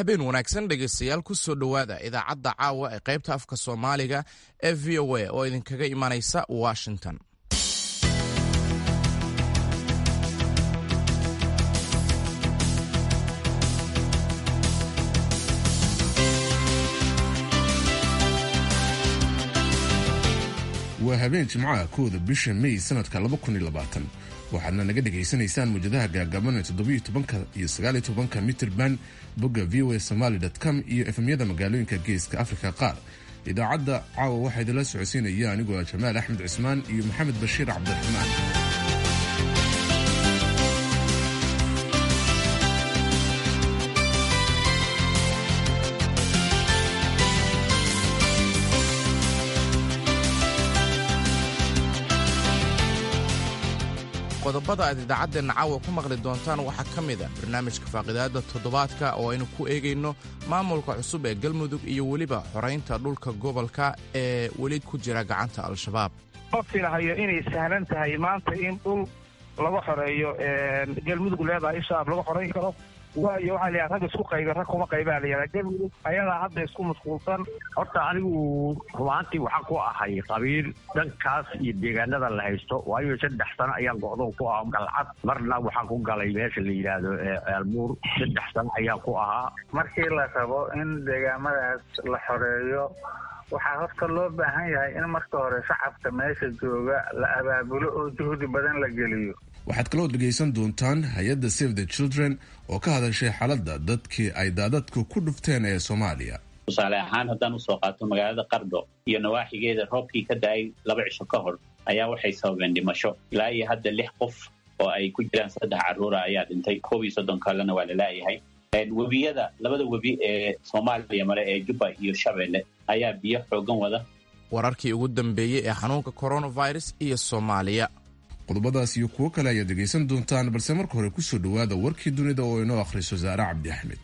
habeen wanaagsan dhegaystayaal ku soo dhowaada idaacadda caawa ee qaybta afka Soomaaliga ee VOA oo idinkaga imanaysa Washington. waa habeen jimcaha kooda bisha May sanadka 2020 waxaadna naga dhageysanaysaan muujadaha gaagaaban ee 17 iyo 19 mitirban bogga voasomali.com iyo efemyada magaalooyinka geeska Afrika qaar. idaacadda caawa waxaa idinla socodsiinaya anigoo Jamaal Axmed Cismaan iyo Maxamed Bashiir Cabdiraxmaan. qodobada aad idaacaddeena caawa ku maqli doontaan waxaa ka mid ah barnaamijka faaqidaada toddobaadka oo aynu ku eegayno maamulka cusub ee galmudug iyo weliba xoraynta dhulka gobolka ee weli ku jira gacanta al-shabaab. ma filahayo inay sahlan tahay maanta in dhul laga xoreeyo galmudug leedahay shabaab laga xorayn karo waayo waxaa la rag isku qayba rag kuma qaybaa la yiraahdaa galmudug ayadaa hadda isku mashquulsan. horta anigu rumaantii waxaan ku ahay qabiil dhankaas iyo deegaanada la haysto waayo 3 sano ayaan go'doon ku ahaa galcad marna waxaan ku galay meesha la yiraahdo almuur 3 sano ayaan ku ahaa. markii la rabo in deegaamadaas la xoreeyo waxaa horta loo baahan yahay in marka hore shacabka meesha jooga la abaabulo oo juhdi badan la geliyo. waxaad kaloo dhegaysan doontaan hay-adda Save the Children oo ka hadashay xaaladda dadkii ay daadadku ku dhufteen ee Soomaaliya. tusaale ahaan haddaan usoo qaato magaalada Qardho iyo nawaaxigeeda roobkii ka da'ay 2 cisho ka hor ayaa waxay sababeen dhimasho ilaa iyo hadda 6 qof oo ay ku jiraan 3 carruur ayaa dhintay 31 kalena waa la laayahay. webiyada labada webi ee Soomaaliya mare ee Jubba iyo Shabeelle ayaa biyo xoogan wada. wararkii ugu dambeeyay ee xanuunka coronavirus iyo Soomaaliya. qodobadaas iyo kuwo kale ayaad dhegaysan doontaan balse marka hore ku soo dhowaada warkii dunida oo inoo akhriso Zaara Cabdi Axmed.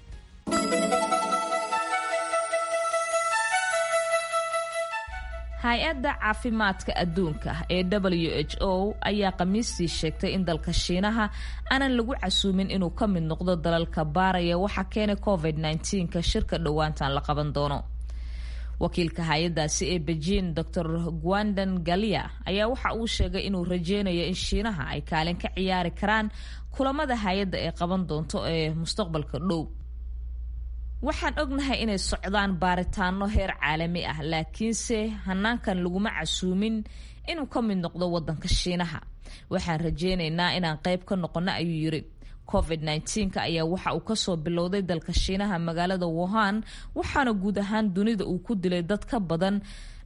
hay-adda caafimaadka adduunka ee WHO ayaa khamiistii sheegtay in dalka Shiinaha aanan lagu casuumin inuu ka mid noqdo dalalka baaraya waxa keenay COVID-19 shirka dhowaantan la qaban doono. wakiilka hay-addaasi ee Beijing Dr. Guandan Galia ayaa waxa uu sheegay inuu rajeynayo in Shiinaha ay kaalin ka ciyaari karaan kulamada hay-adda ee qaban doonto ee mustaqbalka dhow. waxaan ognahay inay socdaan baaritaano heer caalami ah laakiinse hanaankan laguma casuumin inuu ka mid noqdo wadanka Shiinaha. waxaan rajeynaynaa inaan qayb ka noqono ayuu yiri. COVID-19 ayaa waxa uu ka soo bilowday dalka Shiinaha magaalada Wuhan waxaana guud ahaan dunida uu ku dilay dad ka badan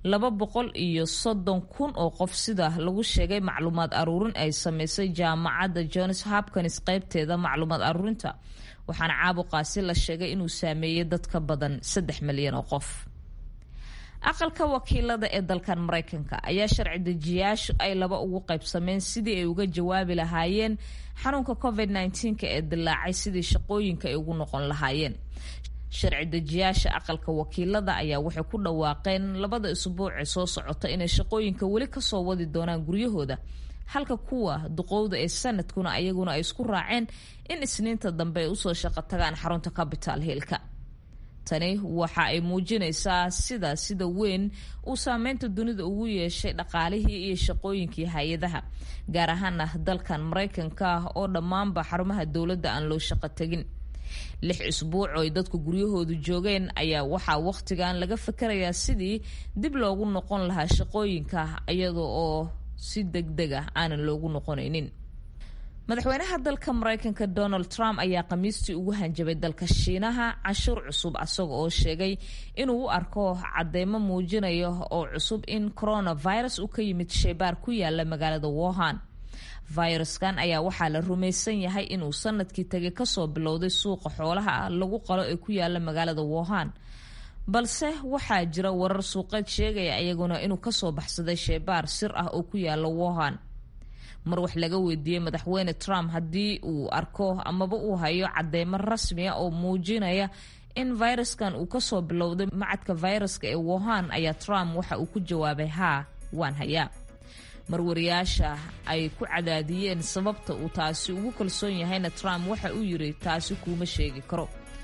230,000 oo qof sida lagu sheegay macluumaad aruurin ay sameysay jaamacadda Johns Hopkins qaybteeda macluumaad aruurinta. waxaana caabuqaasi la sheegay inuu saameeyay dad ka badan 3 milyan oo qof. aqalka wakiilada ee dalkan Mareykanka ayaa sharci dejiyaashu ay laba ugu qaybsameen sidii ay uga jawaabi lahaayeen xanuunka COVID-19 ee dilaacay sidii shaqooyinka ay ugu noqon lahaayeen. sharci dejiyaasha aqalka wakiilada ayaa waxay ku dhawaaqeen 2 usbuuc ee soo socota inay shaqooyinka weli ka soo wadi doonaan guryahooda halka kuwa duqowda ee sanadkuna ayaguna ay isku raaceen in isniinta dambe ay usoo shaqo tagaan xarunta Capitol Hill-ka. tani waxa ay muujinaysaa sida weyn uu saameynta dunida ugu yeeshay dhaqaalihii iyo shaqooyinkii hay-adaha gaar ahaan dalkan Mareykanka oo dhammaanba xarumaha dowladda aan loo shaqo tagin. 6 usbuuc oo ay dadku guryahoodu joogeen ayaa waxaa waqtigan laga fikirayaa sidii dib loogu noqon lahaa shaqooyinka iyadoo oo si degdeg ah aanan loogu noqonaynin. madaxweynaha dalka Mareykanka Donald Trump ayaa khamiistii ugu hanjabay dalka Shiinaha cashuur cusub asaga oo sheegay inuu u arko cadeymo muujinaya oo cusub in coronavirus uu ka yimid shaybaar ku yaala magaalada Wuhan. viruskan ayaa waxaa la rumaysan yahay inuu sanadkii tagay kasoo bilowday suuqa xoolaha lagu qalo ee ku yaala magaalada Wuhan. balse waxaa jira warar suuqeed sheegaya ayaguna inuu kasoo baxsaday shaybaar sir ah oo ku yaala Wuhan. mar wax laga weydiiyay madaxweyne Trump haddii uu arko amaba uu hayo cadeymo rasmi ah oo muujinaya in viruskan uu kasoo bilowday macadka viruska ee Wuhan ayaa Trump waxa uu ku jawaabay haa waan hayaa. marwariyaasha ay ku cadaadiyeen sababta uu taasi ugu kalsoon yahayna Trump waxa uu yiri taasi kuma sheegi karo.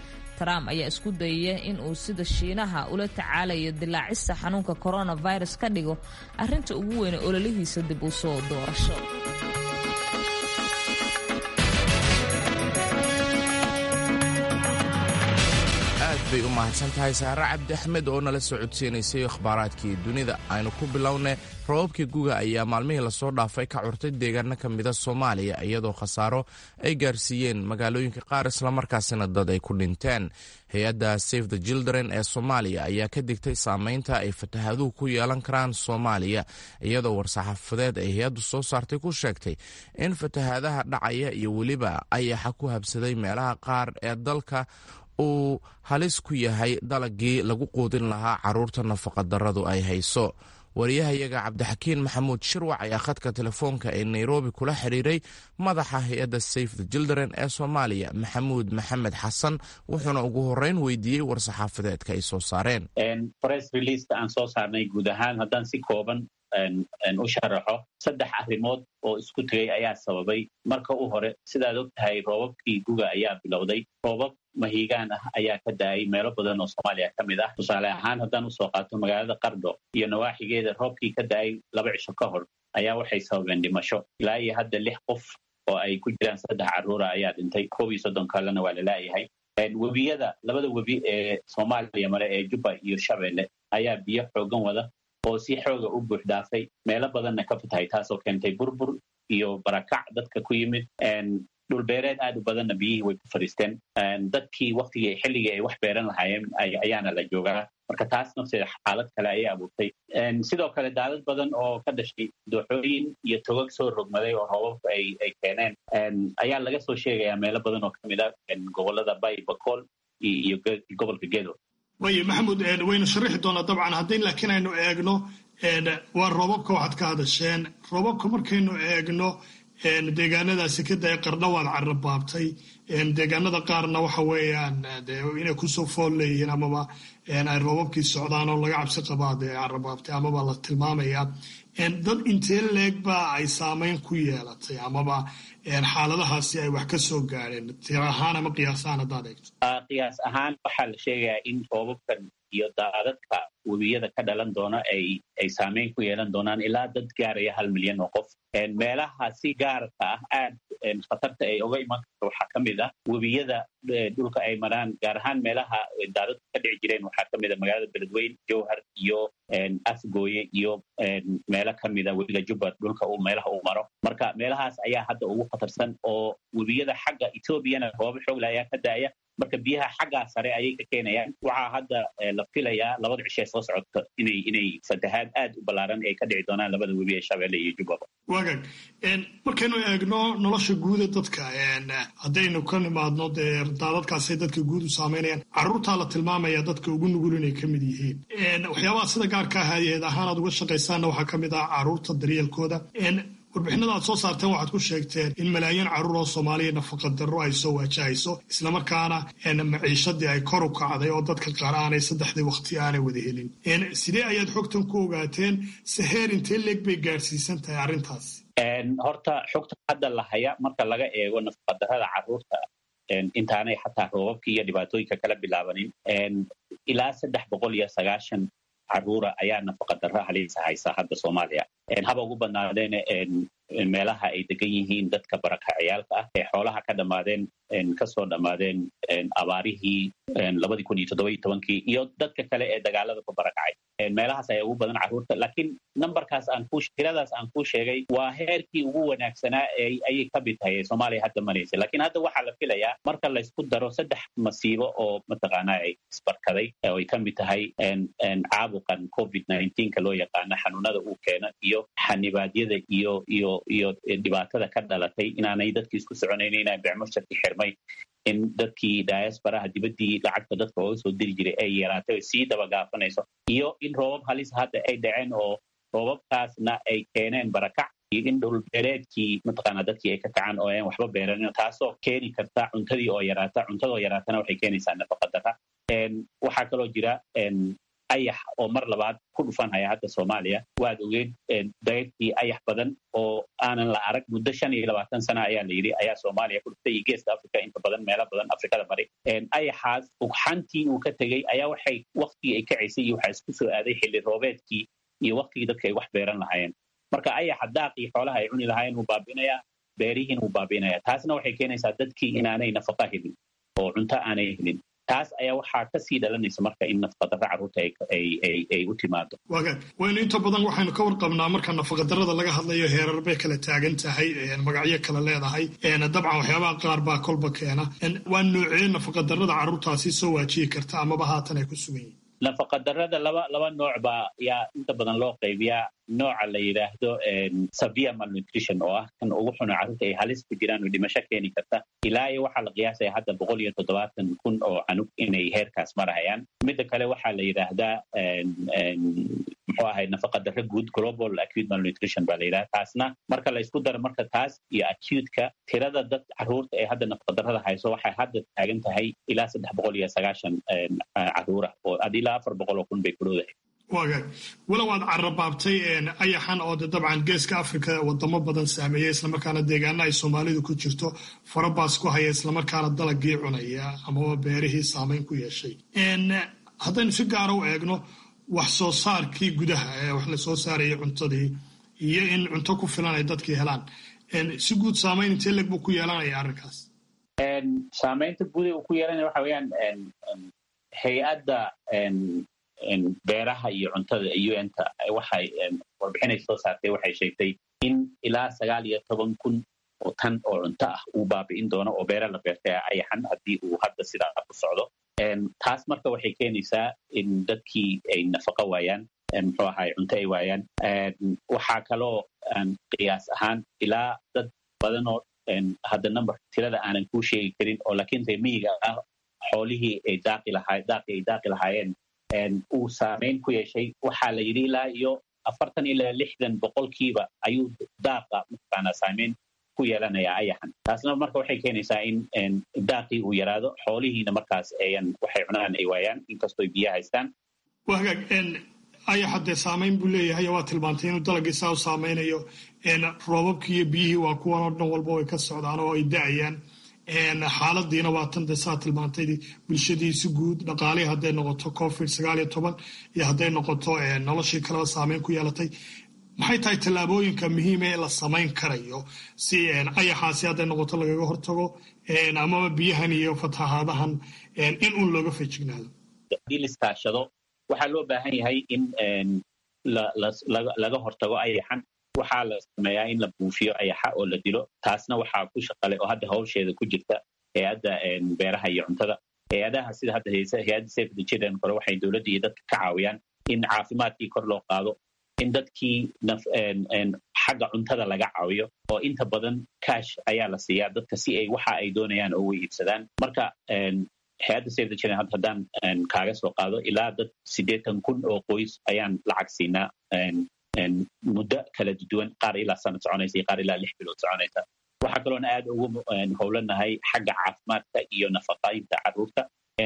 Trump ayaa isku dayaya in uu sida Shiinaha ula tacaalayo dilaacista xanuunka coronavirus ka dhigo arrinta ugu weyn ee ololihiisa dib u soo doorasho. bay u mahadsantahay Saara Cabdi Axmed oo nala soo codsiinaysay akhbaaraadkii dunida. Aynu ku bilownay roobabkii guga ayaa maalmihii lasoo dhaafay ka curtay deegaano ka mida Soomaaliya iyadoo khasaaro ay gaarsiiyeen magaalooyinka qaar islamarkaasina dad ay ku dhinteen. hay-adda Save the Children ee Soomaaliya ayaa ka digtay saameynta ay fatahaaduhu ku yeelan karaan Soomaaliya iyadoo war-saxaafadeed ay hay-addu soo saartay ku sheegtay in fatahaadaha dhacaya iyo weliba ayaxa ku habsaday meelaha qaar ee dalka uu halis ku yahay dalagii lagu quudin lahaa carruurta nafaqadarradu ay hayso. wariyahayaga Cabdixakiin Maxamuud Shirwac ayaa khadka telefoonka ee Nairobi kula xiriiray madaxa hay-adda Save the Children ee Soomaaliya Maxamuud Maxamed Xasan wuxuuna ugu horreyn weydiiyey war-saxaafadeedka ay soo saareen. Press release aan soo saarnay guud ahaan haddaan si kooban u sharaxo 3 arrimood oo isku tagay ayaa sababay. Marka u hore sidaad ogtahay roobabkii guga ayaa bilowday. roobab mahiigaan ah ayaa ka daayay meelo badan oo Soomaaliya ka mid ah. tusaale ahaan haddaan usoo qaato magaalada Qardho iyo nawaaxigeeda roobkii ka daayay 2 cisho ka hor ayaa waxay sababeen dhimasho. ilaa iyo hadda 6 qof oo ay ku jiraan 3 carruura ayaa dhintay. 31 kalena waa la laayahay. webiyada labada webi ee Soomaaliya mare ee Jubba iyo Shabeelle ayaa biyo xoogan wada oo si xooga u buux dhaafay meelo badanna ka fatahay taasoo keentay burbur iyo barakac dadka ku yimid. dhulbeereed aad u badanna biyihii way ku fadhiisteen. dadkii waqtigii xilligii ay wax beeran lahaayeen ayaana la joogaa. marka taas nafteeda xaalad kale ayay abuurtay. sidoo kale daadad badan oo ka dhashay dooxooyin iyo togag soo rogmaday oo roobabku ay keeneen ayaa laga soo sheegayaa meelo badan oo ka mid ah gobollada Bay, Bakool iyo gobolka Gedo. waye Maxamuud waynu sharaxi doonaa dabcan haddii laakiin aynu eegno waa roobabka waxaad ka hadasheen. roobabka markaynu eegno deegaanadaasi ka day Qardho waad carrabaabtay. deegaanada qaarna waxa weeyaan inay kusoo fool leeyihiin amaba ay roobabkii socdaan oo laga cabsi qabaa dee carrabaabtay amaba la tilmaamayaa. dad intee leeg baa ay saameyn ku yeelatay amaba xaaladahaasi ay wax ka soo gaadheen tir ahaan ama qiyaas ahaan haddaad eegto? qiyaas ahaan waxaa la sheegayaa in roobabkan iyo daadadka webiyada ka dhalan doona ay saameyn ku yeelan doonaan ilaa dad gaaraya 1 milyan oo qof. meelaha si gaarka ah aad khatarta ay uga iman karto waxaa ka mid ah webiyada dhulka ay maraan, gaar ahaan meelaha daadadku ka dhici jireen waxaa ka mid ah magaalada Beledweyne, Jowhar iyo Afgooye iyo meelo ka mid ah webiga Jubba dhulka meelaha uu maro. marka meelahaas ayaa hadda ugu khatarsan oo webiyada xagga Etoobiyana roobab xoog leh ayaa ka daaya. marka biyaha xaggaa sare ayay ka keenayaan. waxaa hadda la filayaa 2 cisho soo socota inay fatahaad aad u ballaaran ay ka dhici doonaan labada webi ee Shabeelle iyo Jubba. waagaag markaynu eegno nolosha guuda dadka haddaynu ka nimaadno dee daadadkaasay dadka guud u saameynayaan. carruurtaa la tilmaamaya dadka ugu nugul inay ka mid yihiin. waxyaabaha sida gaarka ah hay-ad ahaan aad uga shaqaysaanna waxaa ka mid ah carruurta daryeelkooda. warbixinada aad soo saarteen waxaad ku sheegteen in malaayiin carruur oo Soomaaliya nafaqa darro ay soo waajahayso islamarkaana maciishadii ay kor u kacday oo dadka qaar aanay 3 waqti aanay wada helin. sidee ayaad xogtan ku ogaateen? seheer intee leeg bay gaarsiisan tahay arrintaas? horta xogta hadda la haya marka laga eego nafaqa darrada carruurta intaanay xataa roobabkii iyo dhibaatooyinka kala bilaabanin ilaa 390 carruura ayaa nafaqa darro halis haysa hadda Soomaaliya. haba ugu badnaadeen meelaha ay degan yihiin dadka barakacayaalka ah ee xoolaha ka dhamaadeen kasoo dhamaadeen abaarihii 2017 iyo dadka kale ee dagaalada ku barakacay. meelahaas ayaa ugu badan carruurta. laakiin tiradaas aan kuu sheegay waa heerkii ugu wanaagsanaa ayay ka mid tahay Soomaaliya hadda maraysa. laakiin hadda waxaa la filayaa marka la isku daro 3 masiibo oo mataqaanaa ay isbarkaday oo ay ka mid tahay caabuqan COVID-19 loo yaqaano xanuunada uu keena iyo xanibaadyada iyo dhibaatada ka dhalatay inaanay dadkii isku soconayn, inay bicmusharkii xirmay, in dadkii diasporaha dibaddii lacagta dadka ooga soo diri jiray ay yaraatay oo sii dabagaafanayso, iyo in roobab halis hadda ay dhaceen oo roobabkaasna ay keeneen barakac iyo in dhulbeereedkii mataqaanaa dadkii ay ka kacaan oo aan waxba beeranin, taasoo keeni karta cuntadii oo yaraata. cuntadoo yaraatana waxay keenaysaa nafaqa darra. waxaa kaloo jira ayax oo mar labaad ku dhufanhaya hadda Soomaaliya waad ogeed dayrtii ayax badan oo aanan la arag muddo 25 sano ayaa la yiri ayaa Soomaaliya ku dhuftay Geeska Afrika inta badan meelo badan Afrikada bari ayaxaas ugxantii uu ka tagay ayaa waxay waqtigii ay kacisay iyo waxa isku soo aaday xilli roobeedkii iyo waqtigii dadka ay wax beeran lahaayeen marka ayaxa daaqii xoolaha ay cuni lahaayeen uu baabinaya beerihiin uu baabinaya taasna waxay keenaysaa dadkii inaanay nafaqo helin oo cunto aanay helin taas ayaa waxaa ka sii dhalanaysa marka in nafaqadarrada carruurta ay u timaado waynu inta badan waxaynu ka warqabnaa marka nafaqadarrada laga hadlayo heerar bay kala taagan tahay magacyo kala leedahay dabcan waxyaabaha qaar baa kolba keena waa noocee nafaqadarrada carruurtaasi soo waajihi karta amaba haatan ay ku sugan yihiin nafaqadarrada laba nooc baa yaa inta badan loo qaybiyaa nooca la yidhaahdo severe malnutrition oo ah kan ugu xun carruurta ay halis ku jiraan oo dhimasho keeni karta ilaa iyo waxaa la qiyaasaya hadda 170,000 oo canug inay heerkaas marayaan midda kale waxaa la yidhaahdaa muxuu ahay nafaqadarro guud global acute malnutrition baa la yidhahdaa taasna marka la isku daro marka taas iyo acute-ka tirada dad carruurta ee hadda nafaqadarrada hayso waxay hadda taagan tahay ilaa 390 carruur ah oo ilaa 400,000 bay ku dhowdahay waagaag walow aad carrabaabtay ayaxan oo dabcan geeska Afrika wadamo badan saameeyay islamarkaana deegaana ay Soomaalidu ku jirto farabaas ku haya islamarkaana dalagii cunaya ama beerihii saameyn ku yeeshay haddaynu si gaar ah u eegno wax soo saarkii gudaha ee wax la soo saarayay cuntadii iyo in cunto ku filan ay dadkii helaan si guud saameyn intee leg buu ku yeelanaya arrinkaas saameynta guud ee uu ku yeelanaya waxa weeyaan hay-adda beeraha iyo cuntada UN-ta waxay warbixinay soo saartay waxay sheegtay in ilaa 19,000 oo tan oo cunto ah uu baabi'in doono oo beera la beertay ayaxan haddii uu hadda sidaa ku socdo taas marka waxay keenaysaa in dadkii ay nafaqo waayaan muxuu ahay cunto ay waayaan waxaa kaloo qiyaas ahaan ilaa dad badan oo hadda number tirada aanan kuu sheegi karin oo laakiin miyiga ah xoolihii ay daaqi lahaayeen uu saameyn ku yeeshay waxaa la yidhi ilaa iyo 40 ilaa 60% ayuu daaqa mataqaanaa saameyn ku yeelanayaa ayaxan taasna marka waxay keenaysaa in daaqii uu yaraado xoolihiina markaas waxay cunaan ay waayaan inkastoo biyaha haystaan wahagaag ayaxa dee saameyn buu leeyahay waa tilmaantay inuu dalagii saa u saameynayo roobabkii iyo biyihii waa kuwan oo dhan walba way ka socdaan oo ay da'ayaan xaaladiina waa tan de saa tilmaantay bulshadiisi guud dhaqaalihii hadday noqoto COVID-19 iyo hadday noqoto noloshii kaleba saameyn ku yeelatay maxay tahay tallaabooyinka muhiima ee la samayn karayo si ayaxaasi hadday noqoto lagaga hortago amaba biyahan iyo fatahaadahan in uun looga feejignaado haddii la iskaashado waxaa loo baahan yahay in laga hortago ayaxan waxaa la sameeyaa in la buufiyo ayaxa oo la dilo taasna waxaa ku shaqale oo hadda hawsheeda ku jirta hay-adda beeraha iyo cuntada hay-adaha sida hadda hay-adda Save the Children kore waxay dowladda iyo dadka ka caawiyaan in caafimaadkii kor loo qaado in dadkii xagga cuntada laga caawiyo oo inta badan cash ayaa la siiyaa dadka si ay waxa ay doonayaan oo iibsadaan marka hay-adda Save the Children haddaan kaaga soo qaado ilaa dad 80,000 oo qoys ayaan lacag siinaa muddo kala duwan qaar ilaa sanad soconaysa iyo qaar ilaa 6 bilood soconaysa waxaa kaloona aad ugu howlanahay xagga caafimaadka iyo nafaqaynta carruurta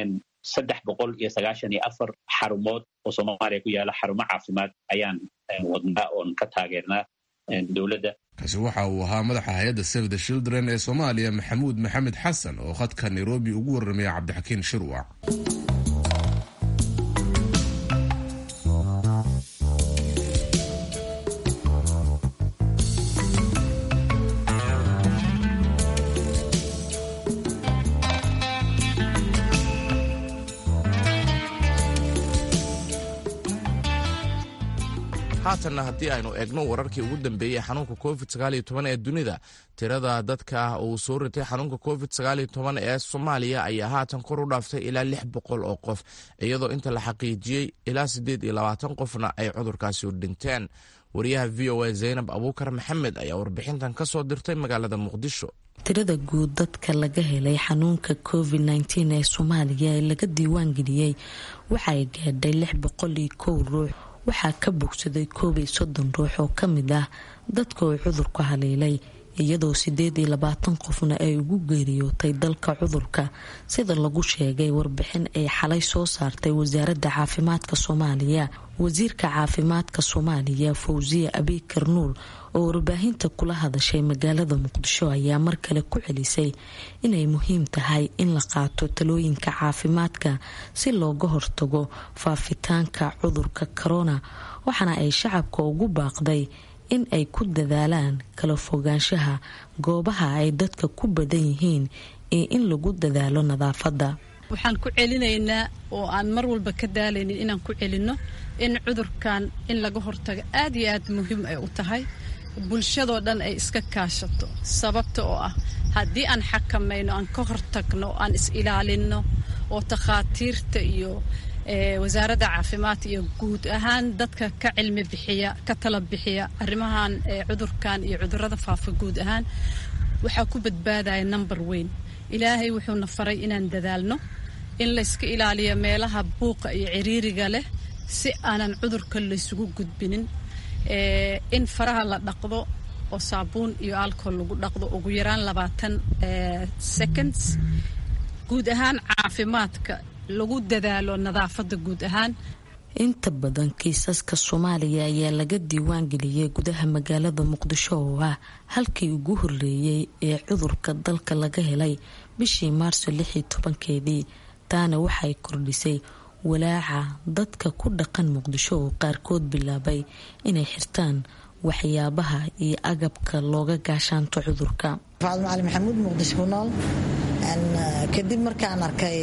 394 xarumood oo Soomaaliya ku yaala xarumo caafimaad ayaan wadnaa oon ka taageernaa dowladda kaasi waxa uu ahaa madaxa hay-adda Save the Children ee Soomaaliya Maxamuud Maxamed Xasan oo khadka Nairobi ugu warramaya Cabdixakiin Shirwac haatanna haddii aynu eegno wararkii ugu dambeeyey xanuunka COVID-19 ee dunida tirada dadka uu soo ritay xanuunka COVID-19 ee Soomaaliya ayaa haatan kor u dhaaftay ilaa 600 oo qof iyadoo inta la xaqiijiyey ilaa 28 qofna ay cudurkaasi u dhinteen wariyaha VOA Zainab Abuukar Maxamed ayaa warbixintan ka soo dirtay magaalada Muqdisho tirada guud dadka laga helay xanuunka COVID-19 ee Soomaaliya ee laga diiwaan geliyey waxay gaadhay 601 ruux waxaa ka bogsaday 30 ruux oo ka mid ah dadka uu cudurku haleelay iyadoo 28 qofna ay ugu geeriyootay dalka cudurka sida lagu sheegay warbixin ay xalay soo saartay wasaaradda caafimaadka Soomaaliya. wasiirka caafimaadka Soomaaliya Fawziya Abikar Nuur oo warbaahinta kula hadashay magaalada Muqdisho ayaa mar kale ku celisay inay muhiim tahay in la qaato talooyinka caafimaadka si looga hortago faafitaanka cudurka corona, waxaana ay shacabka ugu baaqday in ay ku dadaalaan kala fogaanshaha goobaha ay dadka ku badan yihiin ee in lagu dadaalo nadaafadda. waxaan ku celinaynaa oo aan mar walba ka daalaynin inaan ku celino in cudurkan in laga hortago aad iyo aad muhiim ay u tahay bulshadoo dhan ay iska kaashato, sababta oo ah haddii aan xakamayno aan ka hortagno aan is ilaalino oo takhaatiirta iyo wasaaradda caafimaadka iyo guud ahaan dadka ka cilmi bixiya ka tala bixiya arrimahan cudurkan iyo cudurrada faafa guud ahaan waxaa ku badbaadaya number weyn. ilaahay wuxuuna faray inaan dadaalno in la iska ilaaliyo meelaha buuqa iyo ciriiriga leh si aanan cudurka la isugu gudbinin, in faraha la dhaqdo oo saabuun iyo alcohol lagu dhaqdo ugu yaraan 20 seconds. guud ahaan caafimaadka lagu dadaalo nadaafadda guud ahaan. inta badan kiisaska Soomaaliya ayaa laga diiwaan geliyay gudaha magaalada Muqdisho oo ah halkii ugu horeeyay ee cudurka dalka laga helay bishii Maarso 16-keedii. taana waxay kordhisay walaaca dadka ku dhaqan Muqdisho oo qaarkood bilaabay inay xirtaan waxyaabaha iyo agabka looga gaashaanto cudurka. Faadmo Ali Maxamuud, Muqdisho ku nool. kadib markaan arkay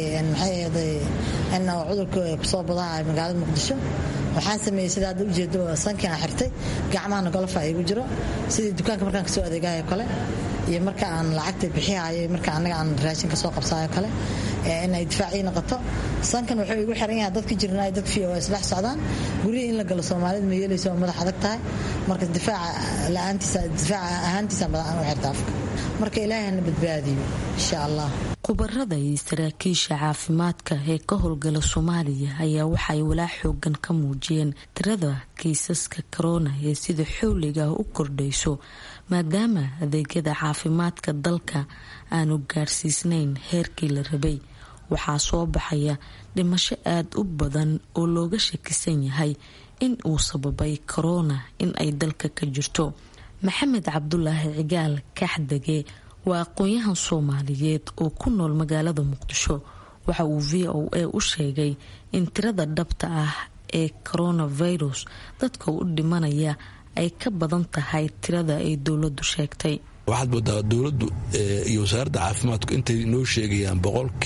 in cudurka ku soo badaa magaalada Muqdisho waxaan sameeyay sida aad u jeedo sankan xirtay gacmaha golof ay igu jiro sidii dukaanka markaan ka soo adeegayo kale iyo marka aan lacagta bixiyay marka anaga aan raashin ka soo qabsaayo kale inay difaaci noqoto. sankan wuxuu igu xiran yahay dadka jirnaa dad fiiyo isla socdaan guriga in la galo Soomaaliyeed ma yeelayso madax adag tahay marka difaaca ahaantiisa badan u xirtaa marka ilaahayna badbaadiyo insha Allah. khubarada iyo saraakiisha caafimaadka ee ka howlgala Soomaaliya ayaa waxay walaac xoogan ka muujiyeen tirada kiisaska corona ee sida xawliga u kordhayso maadaama adeegyada caafimaadka dalka aanu gaarsiisnayn heerkii la rabay. waxaa soo baxaya dhimasho aad u badan oo looga shakisan yahay in uu sababay corona in ay dalka ka jirto. Maxamed Cabdulaahi Cigaal Kaxdage waa aqoon-yahan Soomaaliyeed oo ku nool magaalada Muqdisho. waxa uu VOA u sheegay in tirada dhabta ah ee coronavirus dadka u dhimanaya ay ka badan tahay tirada ay dowladdu sheegtay. waxaad moodaa dowladdu iyo wasaaradda caafimaadku intay noo sheegayaan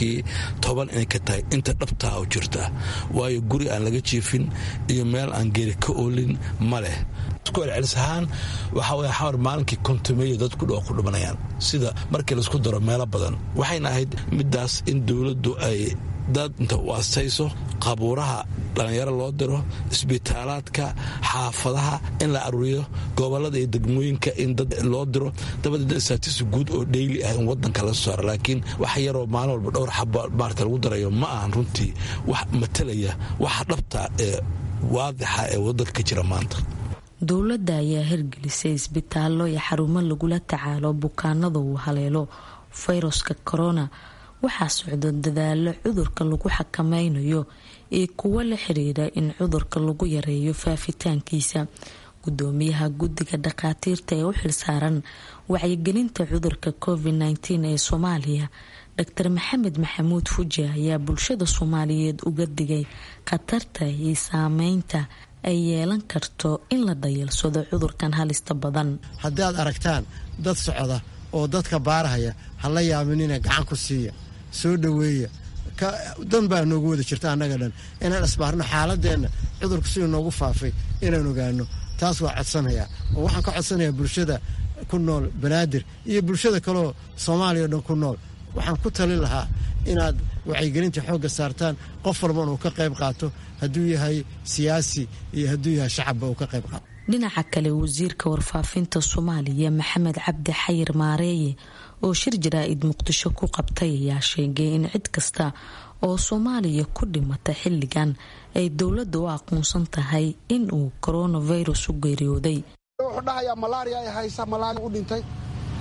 10% inay ka tahay inta dhabtaa oo jirta, waayo guri aan laga jiifin iyo meel aan geeri ka oolin ma leh. isku celcelis ahaan waxa way xawar maalinkii kontumeeyo dadku dhoo ku dhimanayaan sida markii la isku daro meelo badan. waxayna ahayd midaas in dowladdu ay dad inta u astayso qabuuraha dhalinyaro loo diro isbitaalaadka xaafadaha in la aruuriyo gobolada iyo degmooyinka in dad loo diro dabadeed istaatistics guud oo daily ah in wadanka la soo laakiin wax yaroo maalin walba dhowr xabo maarta lagu darayo ma ahan runtii wax matalaya waxa dhabta ee waadixa ee wadanka ka jira maanta. dowladda ayaa hirgelisay isbitaallo iyo xarumo lagula tacaalo bukaanada uu haleelo fayraska corona. waxaa socda dadaalo cudurka lagu xakameynayo ee kuwa la xiriira in cudurka lagu yareeyo faafitaankiisa. gudoomiyaha guddiga dhaqaatiirta ee u xilsaaran wacyigelinta cudurka COVID-19 ee Soomaaliya Dr. Maxamed Maxamuud Fuji ayaa bulshada Soomaaliyeed uga digay khatarta iyo saameynta ay yeelan karto in la dayalsado cudurkan halista badan. haddii aad aragtaan dad socda oo dadka baarahaya hala yaaminina gacan ku siiya soo dhaweeya dan baa noogu wada jirta annaga dhan inaan isbaarno xaaladeenna cudurku siduu noogu faafay inaan ogaano. taas waa codsanayaa oo waxaan ka codsanayaa bulshada ku nool Banaadir iyo bulshada kaloo Soomaaliya dhan ku nool. waxaan ku talin lahaa inaad wacyigelinta xoogga saartaan qof walba uu ka qayb qaato hadduu yahay siyaasi iyo hadduu yahay shacabba uu ka qayb qaato. dhinaca kale wasiirka warfaafinta Soomaaliya Maxamed Cabdi Xayir Maareeye oo shir jaraa'id Muqdisho ku qabtay ayaa sheegay in cid kasta oo Soomaaliya ku dhimata xilligan ay dowladdu u aqoonsan tahay in uu coronavirus u geeriyooday. wuxuu dhahayaa malaria ay haysa malaria u dhintay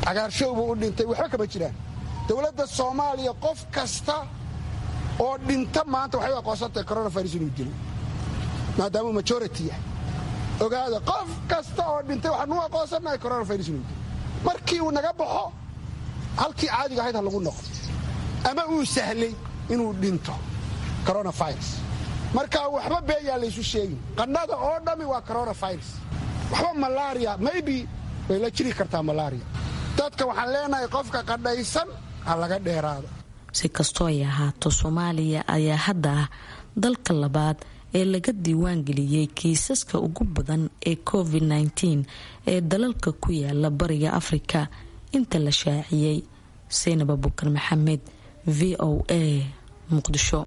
cagaarshow buu u dhintay waxba kama jiraan dowladda soomaaliya qof kasta oo dhinta maanta waxay u aqoonsantahay coronavirus inuu dilo maadaamuu majority yahay ogaada qof kasta oo dhintay waxaan u aqoonsannahay coronavirus inuu dilo markii uu naga baxo halkii caadiga ahayd ha lagu noqo ama uu sahlay inuu dhinto coronavirus marka waxba beeyaa laysu sheegin qannada oo dhammi waa coronavirus waxba malaria maybe way la jiri kartaa malaria dadka waxaan leenahay qofka qadhaysan ha laga dheeraado si kastoo ay ahaato Soomaaliya ayaa hadda dalka labaad ee laga diiwaan geliyay kiisaska ugu badan ee COVID-19 ee dalalka ku yaala bariga Afrika inta la shaaciyay. Saynab Abubakar Maxamed, VOA, Muqdisho.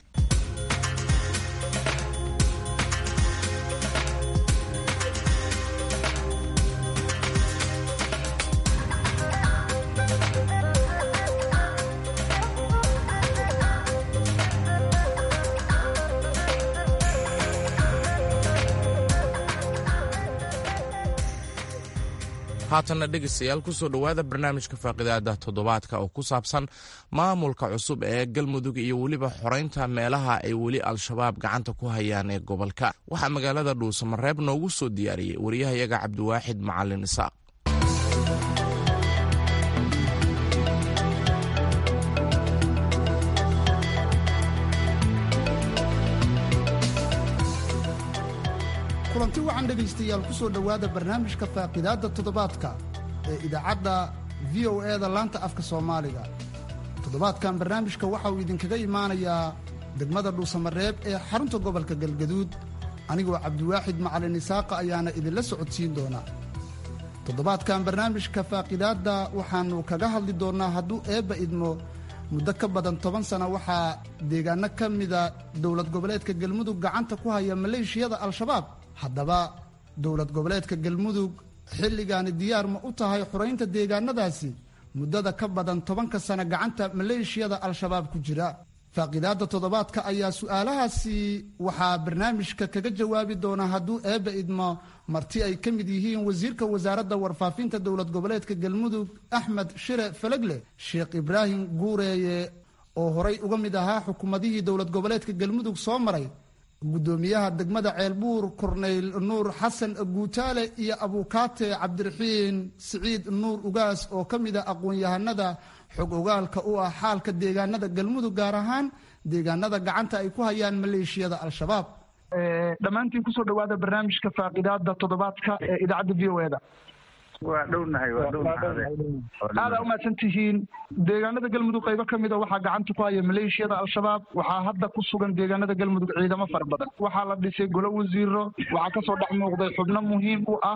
haatanna dhegaystayaal ku soo dhowaada barnaamijka faaqidaada toddobaadka oo ku saabsan maamulka cusub ee galmudug iyo weliba xoraynta meelaha ay weli al-shabaab gacanta ku hayaan ee gobolka. waxaa magaalada dhuusamareeb noogu soo diyaariyey wariyahayaga cabdiwaaxid macalin isaaq. kulanti waxaan dhegaystayaal ku soo dhowaada barnaamijka faaqidaadda toddobaadka ee idaacadda VOA-da laanta afka Soomaaliga. Toddobaadkan barnaamijka waxa uu idinkaga imaanayaa degmada Dhuusamareeb ee xarunta gobolka Galgaduud. Anigoo Cabdiwaaxid Macalin Isaaqa ayaana idinla socodsiin doona. Toddobaadkan barnaamijka faaqidaadda waxaanu kaga hadli doonaa hadduu eebba idmo muddo ka badan 10 sano waxaa deegaano ka mida dowlad goboleedka Galmudug gacanta ku haya maleeshiyada al-shabaab. haddaba dowlad goboleedka Galmudug xilligaani diyaar ma u tahay xoraynta deegaanadaasi muddada ka badan 10 sano gacanta maleeshiyada al-shabaab ku jira? faaqidaadda toddobaadka ayaa su'aalahaasi waxaa barnaamijka kaga jawaabi doona hadduu eebba idmo marti ay ka mid yihiin wasiirka wasaaradda warfaafinta dowlad goboleedka Galmudug Axmed Shire Falagle, Sheekh Ibraahim Guureeye oo horay uga mid ahaa xukuumadihii dowlad goboleedka Galmudug soo maray, gudoomiyaha degmada Ceelbuur Korneyl Nuur Xasan Guutaale iyo Abukaate Cabdiraxiin Siciid Nuur Ugaas oo ka mid ah aqoon-yahanada xog ogaalka u ah xaalka deegaanada Galmudug gaar ahaan deegaanada gacanta ay ku hayaan maleeshiyada al-shabaab. dhammaantiin kusoo dhowaada barnaamijka faaqidaadda toddobaadka ee idaacadda VOA-da. waa dhownahay aada umahadsan tihiin. deegaanada Galmudug qaybo ka mid a waxaa gacanta ku haya maleeshiyada al-shabaab. waxaa hadda ku sugan deegaanada Galmudug ciidamo fara badan. waxaa la dhisay golo wasiiro, waxaa kasoo dhex muuqday xubno muhiim u ah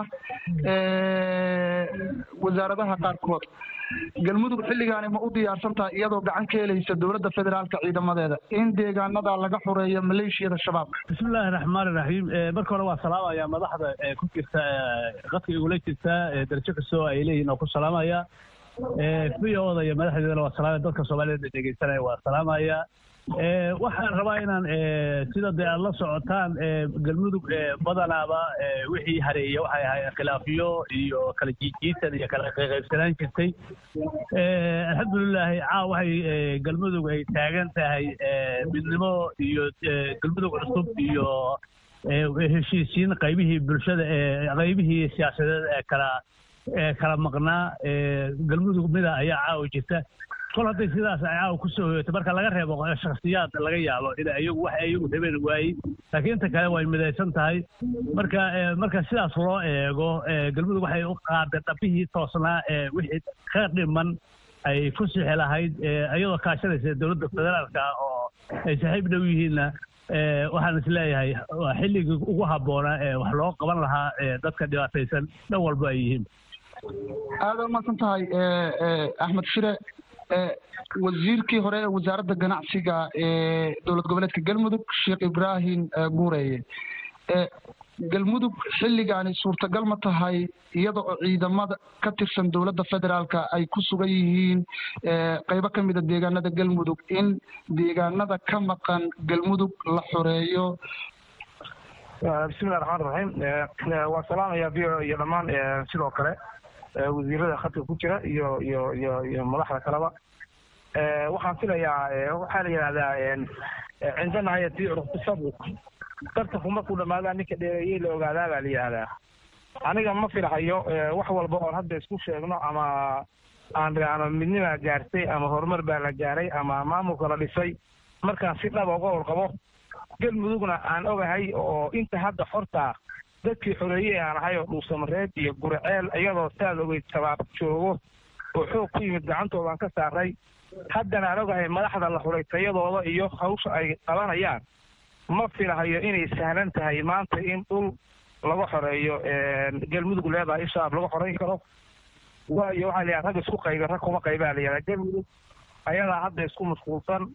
wasaaradaha qaarkood. Galmudug xilligaani ma u diyaarsan tahay iyadoo gacan ka helaysa dowladda federaalka ciidamadeeda in deegaanada laga xoreeyo maleeshiyada shabaabka? bismillaahi raxmaani raxiim. marka hore waa salaamaya madaxda ku jirta qadka igula jirta darajo kastoo ay leeyihiin oo ku salaamaya VOA-da iyo madaxdeedana waa salaamaya, dadka Soomaaliyeed dhegeysanaya waa salaamaya. waxaan rabaa inaan sida dee aad la socotaan Galmudug badanaaba wixii hareeya waxay ahayd khilaafiyo iyo kala jiijiitan iyo kala qaybsanaan jirtay. alxamdulilaahi waxay Galmudug ay taagan tahay midnimo iyo Galmudug cusub iyo heshiisiin qaybihii bulshada qaybihii siyaasadeed kala maqnaa. Galmudug mida ayaa caawa jirta. kol hadday sidaas ay caawa ku soo hoyatay marka laga reebo shakhsiyaad laga yaabo in ayagu wax ayagu rabeen waayey, laakiin inta kale way midaysan tahay. marka sidaas loo eego Galmudug waxay u qaaday dhabihii toosnaa wixii ka dhiman ay ku sixi lahayd iyadoo kaashanaysa dowladda federaalka oo ay saaxiib dhow yihiinna. waxaan is leeyahay waa xilligii ugu habboonaa wax loo qaban lahaa dadka dhibaataysan dhan walba ay yihiin. aada umahadsan tahay Axmed Shire. wasiirkii hore ee wasaaradda ganacsiga ee dowlad goboleedka Galmudug Sheekh Ibraahim Guureeye, Galmudug xilligaani suurtagal ma tahay iyada oo ciidamada ka tirsan dowladda federaalka ay ku sugan yihiin qaybo ka mid a deegaanada Galmudug in deegaanada ka maqan Galmudug la xoreeyo? bismillahi raxmaani raxiim. waa salaamaya VOA iyo dhammaan sidoo kale wasiirada khadka ku jira iyo madaxda kaleba waxaan filayaa waxaa la yidhahdaa cindana hayatii curqisadu tartanku markuu dhamaadaa ninka dheereeyey la ogaadaa baa la yidhahdaa aniga ma filahayo wax walba oon hadda isku sheegno ama aan dhigano midnima gaartay ama horumar baa la gaaray ama maamulka la dhisay markaan si dhaba uga warqabo galmudugna aan ogahay oo inta hadda xortaa dadkii xoreeyey aan ahay oo dhuusamareed iyo guriceel iyadoo saad ogeyd shabaab joogo oo xoog ku yimid gacantoodaan ka saaray haddana aan ogahay madaxda la xuray tayadooda iyo hawsha ay qabanayaan ma filahayo inay sahlan tahay maanta in dhul laga xoreeyo galmudug leedahay in shabaab laga xoreyn karo waayo waxaa layaha rag isku qayba rag kuma qaybaa la yidhaha galmudug ayadaa hadda isku mashquulsan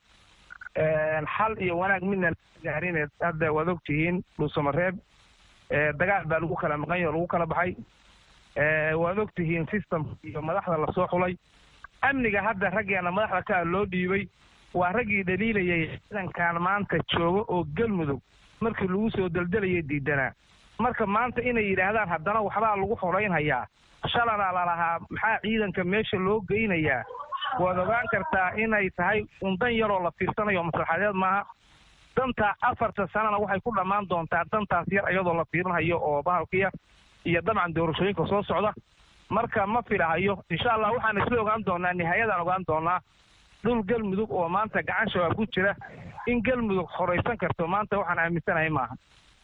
xal iyo wanaag midna gaarin hadda waad ogtihiin dhuusamareeb dagaal baa lagu kala maqan yahay oo lagu kala baxay waad ogtihiin system iyo madaxda lasoo xulay amniga hadda raggeena madaxda kaa loo dhiibay waa raggii dhaliilayay ciidankan maanta jooga oo galmudug markii lagu soo deldelayay diidanaa marka maanta inay yidhaahdaan haddana waxbaa lagu xoreynhayaa shalana lalahaa maxaa ciidanka meesha loo geynayaa waad ogaan kartaa inay tahay undan yaroo la fiirsanayo maslaxadeed maaha dantaa 4 sanana waxay ku dhammaan doontaa dantaas yar iyadoo la fiirinhayo oo bahalkiya iyo dabcan doorashooyinka soo socda marka ma filahayo insha allah waxaan isla ogaan doonaa nihaayadaan ogaan doonaa dhul galmudug oo maanta gacan shabaab ku jira in galmudug horeysan karto maanta waxaan aaminsanahay maaha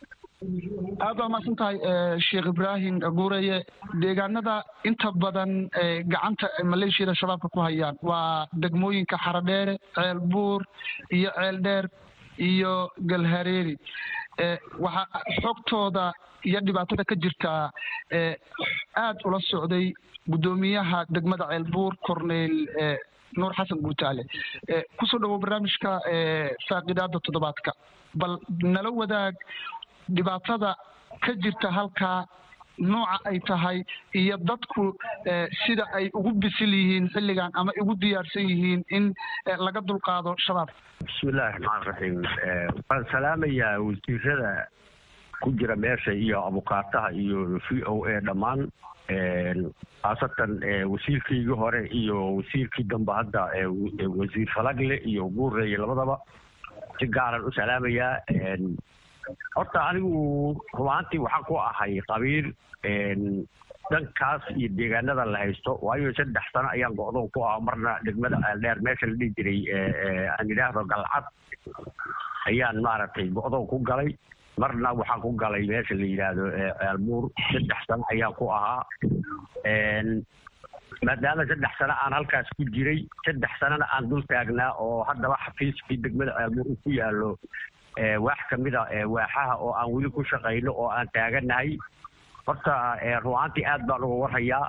aad waa mahadsan tahay sheekh ibraahim guureye deegaanada inta badan gacanta maleeshiyada shabaabka ku hayaan waa degmooyinka xaradheere ceel buur iyo ceel dheer iyo galhareeri waxaa xogtooda iyo dhibaatada ka jirtaa aad ula socday guddoomiyaha degmada ceel buur corneyl nuur xasan guutaale kusoo dhawow barnaamijka faaqidaada toddobaadka bal nala wadaag dhibaatada ka jirta halkaa nooca ay tahay iyo dadku sida ay ugu bisil yihiin xilligan ama ugu diyaarsan yihiin in laga dulqaado shabaab bismillahi raxmaan raxiim waan salaamayaa wasiirada ku jira meesha iyo abukaataha iyo v o a dhammaan khaasatan wasiirkaygii hore iyo wasiirkii dambe hadda wasiir falagle iyo guureeye labadaba si gaaran u salaamayaa horta anigu rumaantii waxaan ku ahay qabiil dhankaas iyo deegaanada la haysto waayo 3 sano ayaan go'doon ku ah marna degmada dheer meesha la dhihi jiray aan idhaahdo galcad ayaan maaragtay go'doon ku galay marna waxaan ku galay meesha la yidhaahdo almuur 3 sano ayaan ku ahaa maadaama 3 sano aan halkaas ku jiray 3 sanana aan dul taagnaa oo haddaba xafiiskii degmada almuur ku yaallo wax ka mid a waaxaha oo aan weli ku shaqayno oo aan taaganahay horta ru'aantii aad baan uga warhayaa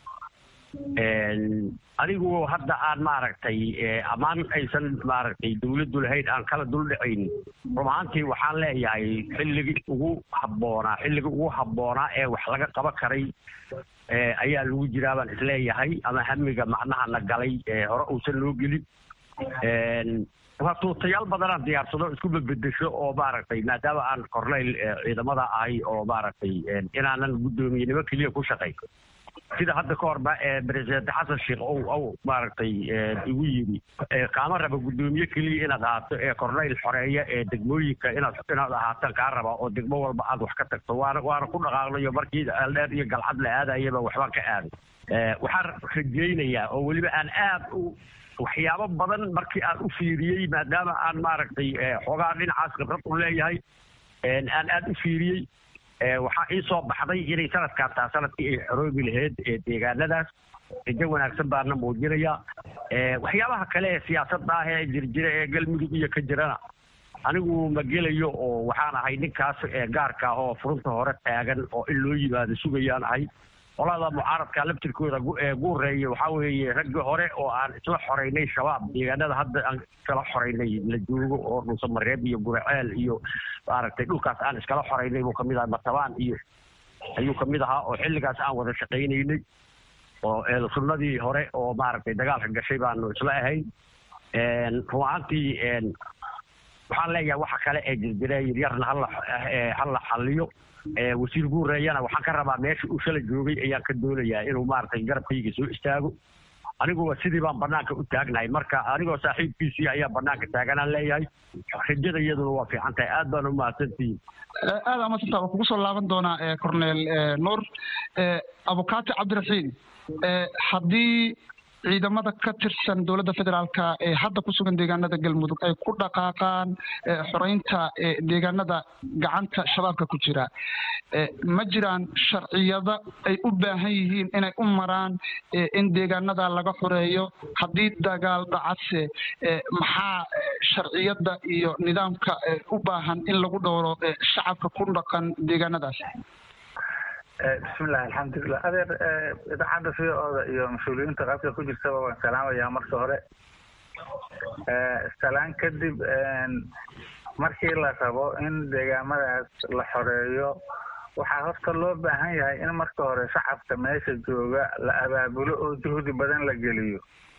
anigu hadda aan maaragtay ammaan aysan maaragtay dawladdu lahayn aan kala dul dhacayn ru'aantii waxaan leeyahay xilligii ugu habboonaa ee wax laga qaban karay ayaa lagu jiraa baan isleeyahay ama hamiga macnaha na galay hore uusan loo gelin tuutayaal badanaan diyaarsado isku bedbedesho oo maaragtay maadaama aan korneyl ciidamada ahay oo maaragtay inaanan guddoomiyenimo keliya ku shaqay sida hadda ka horba president xasan sheekh ow maaragtay igu yidhi kaama raba guddoomiye keliya inaad ahaato korneyl xoreeya degmooyinka inaad ahaataan kaa raba oo degmo walba aad wax ka tagto waana ku dhaqaaqnayo markii aldheer iyo galcad la aadayaba waxbaan ka aaday waxaan rajaynayaa oo weliba aan aad u waxyaabo badan markii aan u fiiriyey maadaama aan maaragtay xoogaa dhinacaas khibrad u leeyahay aan aad u fiiriyey waxaa ii soo baxday inay sanadkaan taa sanadkii ay xoroobi lahayd deegaanadaas rajo wanaagsan baana muujinayaa waxyaabaha kale ee siyaasadda ah ee jirjira ee galmudug iyo ka jirana anigu ma gelayo oo waxaan ahay ninkaas gaarka ah oo furunta hore taagan oo in loo yimaado sugayaan ahay qolada mucaaradka laftirkooda guureeye waxaa weeye raggii hore oo aan isla xoreynay shabaab deegaanada hadda aan iskala xoreynay la joogo oo dhuusamareeb iyo guriceel iyo maaragtay dhulkaas aan iskala xoreynay buu kamid ahaa matabaan iyo ayuu kamid ahaa oo xilligaas aan wada shaqaynaynay oo sunnadii hore oo maaragtay dagaalka gashay baanu isla ahayn ru'aantii waxaan leeyahay waxa kale ee jirjira yaryarna halla xalliyo wasiir guureeyana waxaan ka rabaa meesha uu shalay joogay ayaan ka doonayaa inuu maaragtay garabkayga soo istaago aniguba sidii baan banaanka u taagnahay marka anigoo saaxiibkiisii ayaa banaanka taaganaan leeyahay rajada iyaduna waa fiican tahay aad baan u mahadsantihiin aad amasantaa waa kugu soo laaban doonaa corneel nuur abukaati cabdiraxiin haddii ciidamada ka tirsan dowladda federaalka ee hadda ku sugan deegaanada galmudug ay ku dhaqaaqaan xoreynta deegaanada gacanta shabaabka ku jira ma jiraan sharciyada ay u baahan yihiin inay u maraan in deegaanada laga xoreeyo haddii dagaal dhacase maxaa sharciyada iyo nidaamka u baahan in lagu dhowro shacabka ku dhaqan deegaanadaas bismillahi alxamdulilah adeer idaacadda VO-da iyo mas-uuliyiinta qaybka ku jirtaba waan salaamayaa marka hore salaan kadib markii la rabo in deegaamadaas la xoreeyo waxaa horta loo baahan yahay in marka hore shacabka meesha jooga la abaabulo oo juhdi badan la geliyo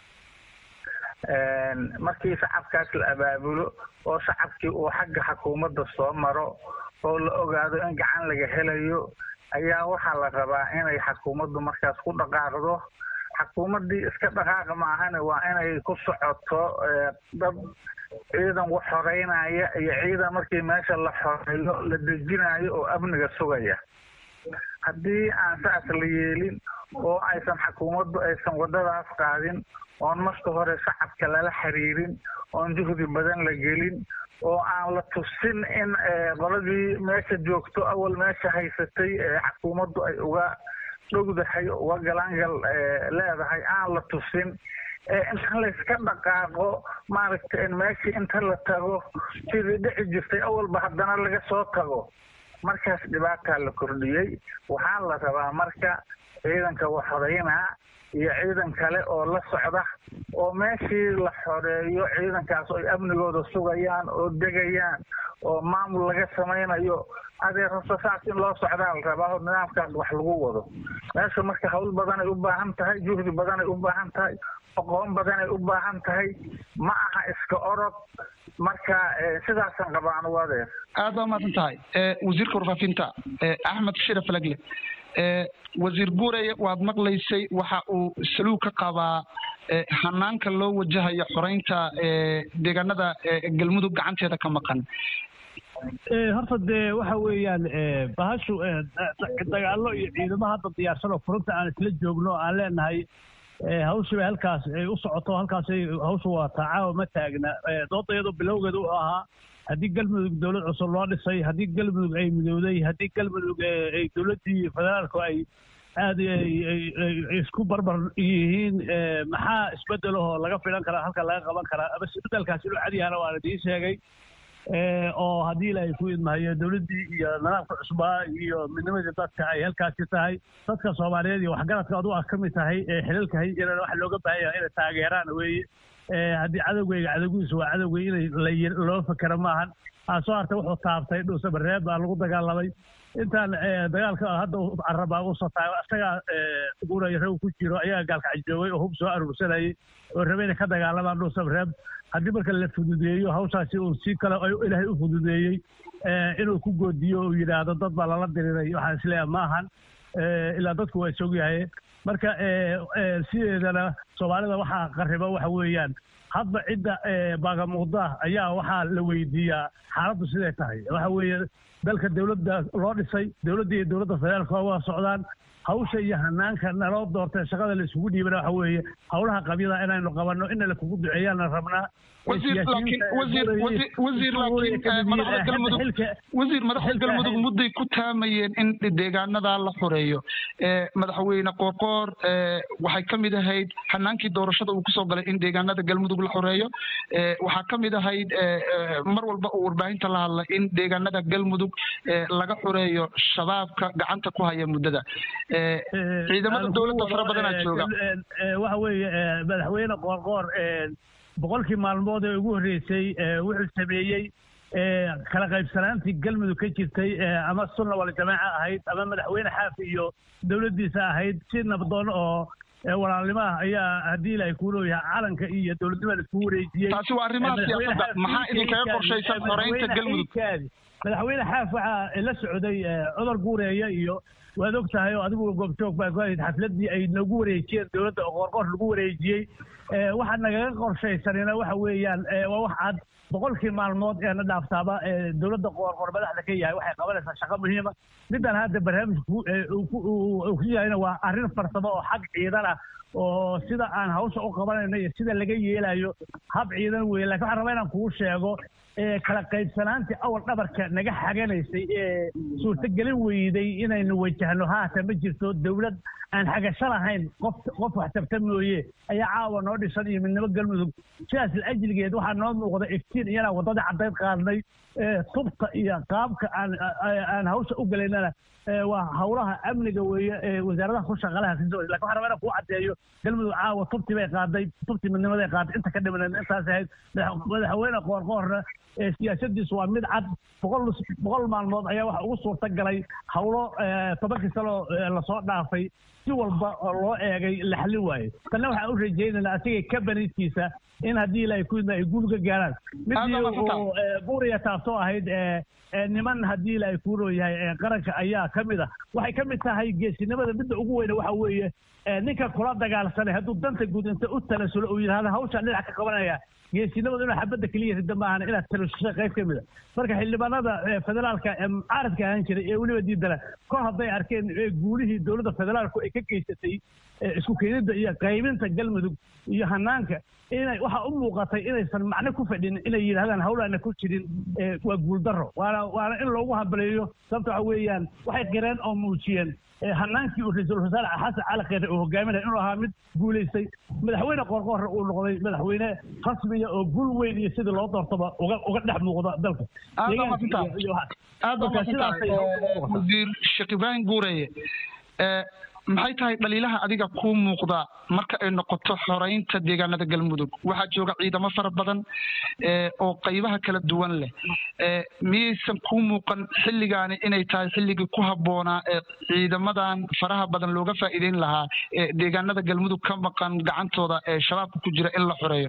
markii shacabkaas la abaabulo oo shacabkii uu xagga xukuumadda soo maro oo la ogaado in gacan laga helayo ayaa waxaa la rabaa inay xukuumaddu markaas ku dhaqaaqdo xukuumaddii iska dhaqaaqa maahane waa inay ku socoto dad ciidan wax xoreynaya iyo ciidan markii meesha la xoreeyo la dejinayo oo amniga sugaya haddii aan saas la yeelin oo aysan xukuumaddu aysan waddadaas qaadin oon marka hore shacabka lala xiriirin oon juhdi badan la gelin oo aan la tusin in qoladii meesha joogto awal meesha haysatay xukuumaddu ay uga dhowdahay uga galaangal leedahay aan la tusin inta layska dhaqaaqo maaragtay in meeshii inta la tago sidii dhici jirtay awalba haddana laga soo tago markaas dhibaataa la kordhiyey waxaa la rabaa marka ciidanka wax xoreynaa iyo ciidan kale oo la socda oo meeshii la xoreeyo ciidankaas ay amnigooda sugayaan oo degayaan oo maamul laga samaynayo adeer horta saas in loo socdaa la rabaa nidaamkaas wax lagu wado meesha marka hawl badanay u baahan tahay juhdi badanay u baahan tahay aqoon badanay u baahan tahay ma aha iska orod marka sidaasan qabaa anugu adeer aad baa umaadan tahay wasiirka warfaafinta axmed shire falagle wasiir guureye waad maqlaysay waxa uu saluug ka qabaa hanaanka loo wajahayo xoreynta deegaanada galmudug gacanteeda ka maqan horta dee waxa weeyaan bahashu dagaallo iyo ciidamo hadda diyaarsan oo furunta aan isla joogno aan leenahay hawshiba halkaas ay u socoto halkaasay hawsha waa taacaawa ma taagna doodayadu bilowgeeda u ahaa haddii galmudug dowlad cusub loo dhisay haddii galmudug ay midowday haddii galmudug ay dowladdii federaalku ay aad isku barbar yihiin maxaa isbedelahoo laga filan karaa halka laga qaban karaa ama isbedelkaasi inuu cadyahana waan idiin sheegay oo haddii ilaahay ku idmahayo dowladdii iyo nidaamka cusbaa iyo midnimadii dadka ay halkaasi tahay dadka soomaaliyeed iyo waxgaradka adu ah ka mid tahay xilalka hayjirana waxa looga baahan yahay inay taageeraan weeye haddii cadowgeyga cadowgiisu waa cadowgey inay loo fakero maahan soo hartay wuxuu taabtay dhuusabareeb baa lagu dagaalamay intaan dagaalka hadda carabaa u sotaa isagaa guuraya raw ku jiro ayaa gaalka cajoogay oo hub soo aruursanayay oo rabe inay ka dagaalamaan dhuusabareeb haddii marka la fududeeyo hawshaasi uu si kale ilaahay u fududeeyey inuu ku goodiyo uu yidhaahdo dad baa lala diriray waxaan isleeyahay ma ahan ilaa dadku waa isog yahay marka sideedana soomaalida waxaa qariba waxa weeyaan hadba cidda baagamuuqda ayaa waxaa la weydiiyaa xaaladdu siday tahay waxa weeye dalka dowladda loo dhisay dowladda iyo dowladda federaalka waa socdaan hawsha iyo hanaanka naloo doortay shaqada la isugu dhiibana waxa weeye howlaha qabyada inaynu qabanno in la kugu duceeyaana rabnaa madaxda galmudug mudday ku taamayeen in deegaanada la xoreeyo madaxweyne qoorqoor waxay ka mid ahayd hanaankii doorashada uu kusoo galay in deegaanada galmudug la xoreeyo waxaa ka mid ahayd mar walba uu warbaahinta la hadlay in deegaanada galmudug laga xoreeyo shabaabka gacanta ku haya muddada ciidamada dowladda fara badanaa jooga waxa weeye madaxweyne qoorqoor boqolkii maalmood ee ugu horreysay wuxuu sameeyey kala qaybsanaantii galmudug ka jirtay ama sunna wal jamaaca ahayd ama madaxweyne xaafi iyo dowladdiisa ahayd si nabdoon oo walaalnimaha ayaa haddii ilaahay kuu leeyahay calanka iyo dowladnimada isku wareejiyey. taasi waa arrimaha siyaasadda. maxaa idinkaga qorshaysan xoreynta galmudug? madaxweyne xaaf waxaa la socday codar guureeya iyo waad og tahay oo adigu goobjoog baa ku ahayd xafladii ay nagu wareejiyeen dowladda oo qoorqoor lagu wareejiyey. waxaa nagaga qorshaysanina waxa weeyaan waa wax cad boqolkii maalmood ee na dhaaftaaba dowladda qoorqoor madaxda ka yahay waxay qabanaysaa shaqo muhiima. midaan hadda barnaamijku ku yahayna waa arrin farsamo oo xag ciidan ah oo sida aan hawsha u qabanayno iyo sida laga yeelayo hab ciidan weeye. laakiin waxaan rabaa inaan kuu sheego kala qaybsanaantii awal dhabarka naga xaganaysay ee suurtagelin weyday inaynu wajahno haatan ma jirto dowlad aan xagasho lahayn qof wax tabta mooye ayaa caawa noo dhisan iyo midnimo galmudug. sidaas ajligeed waxaa noo muuqda iftiin iyana waddadii caddayd qaadnay tubta iyo qaabka aan hawsha u galaynana waa hawlaha amniga weeye wasaaradaha ku shaqalaha lakin waxaan rabaa inaan kuu caddeeyo galmudug caawa tubtii bay qaaday tubtii midnimaday qaaday inta ka dhimaneed intaas ahayd. madaxweyne qoorqoorna siyaasadiisu waa mid cad. boqol maalmood ayaa waxa ugu suurta galay hawlo 10 sano lasoo dhaafay si walba oo loo eegay la xallin waaye. tanna waxaan u rajaynaynaa asigay kabaniidkiisa in haddii ilaahay ku ay guul ka gaaraan. midii buuriya taasoo ahayd niman haddii ilaahay ku leeyahay qaranka ayaa ka mid ah. waxay ka mid tahay geesinimada midda ugu weyne waxa weeye ninka kula dagaalsanay hadduu danta guud inta u talasulo uu yidhahda hawshaan dhinac ka qabanaya geesinimadu inuu xabadda keliya rida maahan inaad talusushay qayb ka mid a. marka xildhibaanada federaalka ee mucaaradka ahaan jiray ee weliba diidana kor hadday arkeen guulihii dowladda federaalku ay ka geysatay isku keenidda iyo qaybinta galmudug iyo hanaanka inay waxaa u muuqatay inaysan macno ku fadhin inay yidhahdaan hawlaana ku jirin waa guuldarro waana in loogu hambaleeyo. sababta waxa weeyaan waxay qireen oo muujiyeen hanaankii uu ra-iisul wasaare xasan cali kheyre uu hogaaminaya inuu ahaa mid guulaystay. madaxweyne qoorqoorna uu noqday madaxweyne rasmiya oo guul weyn iyo sidii loo doortaba uga dhex muuqda dalka. wasiir sheekh ibraahim guureye maxay tahay dhaliilaha adiga kuu muuqda marka ay noqoto xoreynta deegaanada galmudug? waxaa jooga ciidamo fara badan oo qaybaha kala duwan leh. miyaysan kuu muuqan xilligaani inay tahay xilligii ku habboonaa ee ciidamadan faraha badan looga faa'iideyn lahaa ee deegaanada galmudug ka maqan gacantooda ee shabaabka ku jira in la xoreeyo?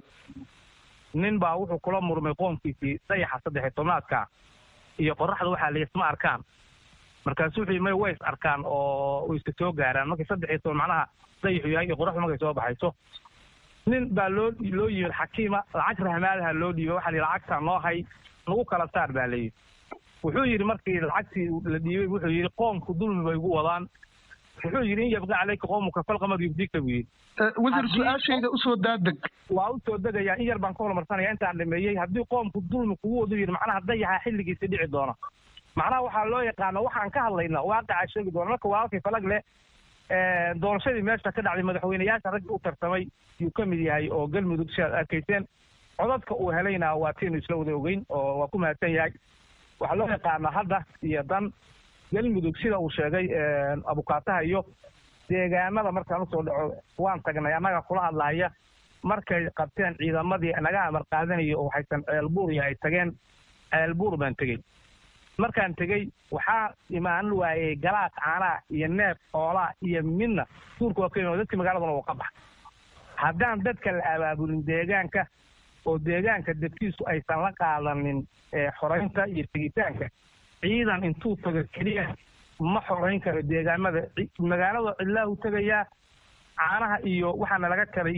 nin baa wuxuu kula murmay qoomkiisii dayaxa 13 iyo qoraxda waxaa la isma arkaan. markaas wuxuu may ways arkaan oo iska soo gaaraan markay 13 macnaha dayaxu yahay iyo qoraxdu markay soo baxayso. nin baa loo yimid xakiima lacag rahmaadaha loo dhiibay waxa la lacagta noo hay lagu kala saar baa la yidhi. wuxuu yidhi markii lacagtii la dhiibay wuxuu yidhi qoomku dulmi bay ugu wadaan. wuxuu yidhi in yabqa calayka qoomuka falqamad yubdika buu yidhi. wasiir su-aashayda usoo daadeg. waa usoo degayaa in yar baan ka hormarsanaya intaan dhameeyey. haddii qoomku dulmi kugu wadu yidhi macnaha dayaxa xilligiisa dhici doona. macnaha waxaa loo yaqaano waxaan ka hadlayna waaqicaa sheegi doona. marka walaalkay falag leh doorashadii meesha ka dhacday madaxweyneyaasha raggi u tartamay yuu ka mid yahay oo galmudug si aad arkayseen. codadka uu helayna waa tiinu isla wada ogeyn oo waa ku mahadsan yahay. waxaa loo yaqaana hadda iyo dan galmudug sida uu sheegay abukaataha iyo deegaanada markaan usoo dhaco waan tagnay annaga kula hadlahaya markay qabteen ciidamadii naga amar qaadanayo oo waxaysan ceelbuur iyo ay tageen ceelbuur baan tegey. markaan tegey waxaa imaan waayey galaas caanaa iyo neef xoolaa iyo midna duurka waa keenoo dadkii magaaladuna uu ka baxa. haddaan dadka la abaabulin deegaanka oo deegaanka dadkiisu aysan la qaadanin xoreynta iyo tegitaanka ciidan intuu tago keliya ma xoreyn karo deegaamada. magaalada cidlaahu tegayaa caanaha iyo waxaana laga kalay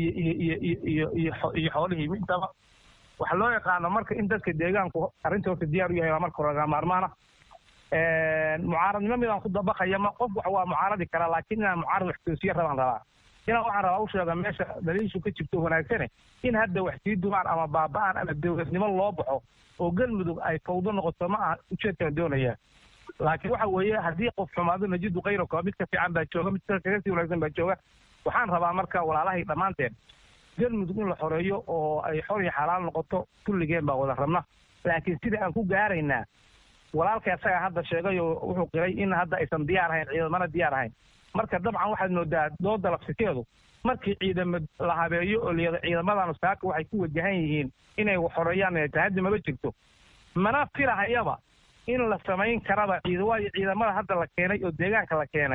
iyo xoolihii midaba. waxaa loo yaqaano marka in dadka deegaanku arrinta horta diyaar u yahay waa marka hore laga maarmaana. mucaaradnimo midaan ku dabaqaya ma qof wax waa mucaaradi karaa laakiin inaan mucaarad wax toosiya rabaan rabaa. inaan waxaan rabaa u sheega meesha daliishu ka jirto wanaagsane in hadda wax sii dumaan ama baaba'aan ama dowladnimo loo baxo oo galmudug ay fawdo noqoto ma aha ujeedkaan doonaya. laakiin waxa weeye haddii qof xumaado najidu kayraka mid ka fiican baa jooga mid kaga sii wanaagsan baa jooga. waxaan rabaa marka walaalahay dhammaanteen galmudug in la xoreeyo oo ay xor iyo xalaal noqoto kulligeen baa wada rabna. laakiin sida aan ku gaaraynaa walaalka asaga hadda sheegay oo wuxuu qiray in hadda aysan diyaar ahayn ciidamana diyaar ahayn. marka dabcan waxaad moodaa dooda lafsikeedu markii ciidamo la habeeyo oo liyada ciidamadan saaka waxay ku wajahan yihiin inay xoreeyaan tahaddi maba jirto. mana firahayaba in la samayn karaba waayo ciidamada hadda la keenay oo deegaanka la keenay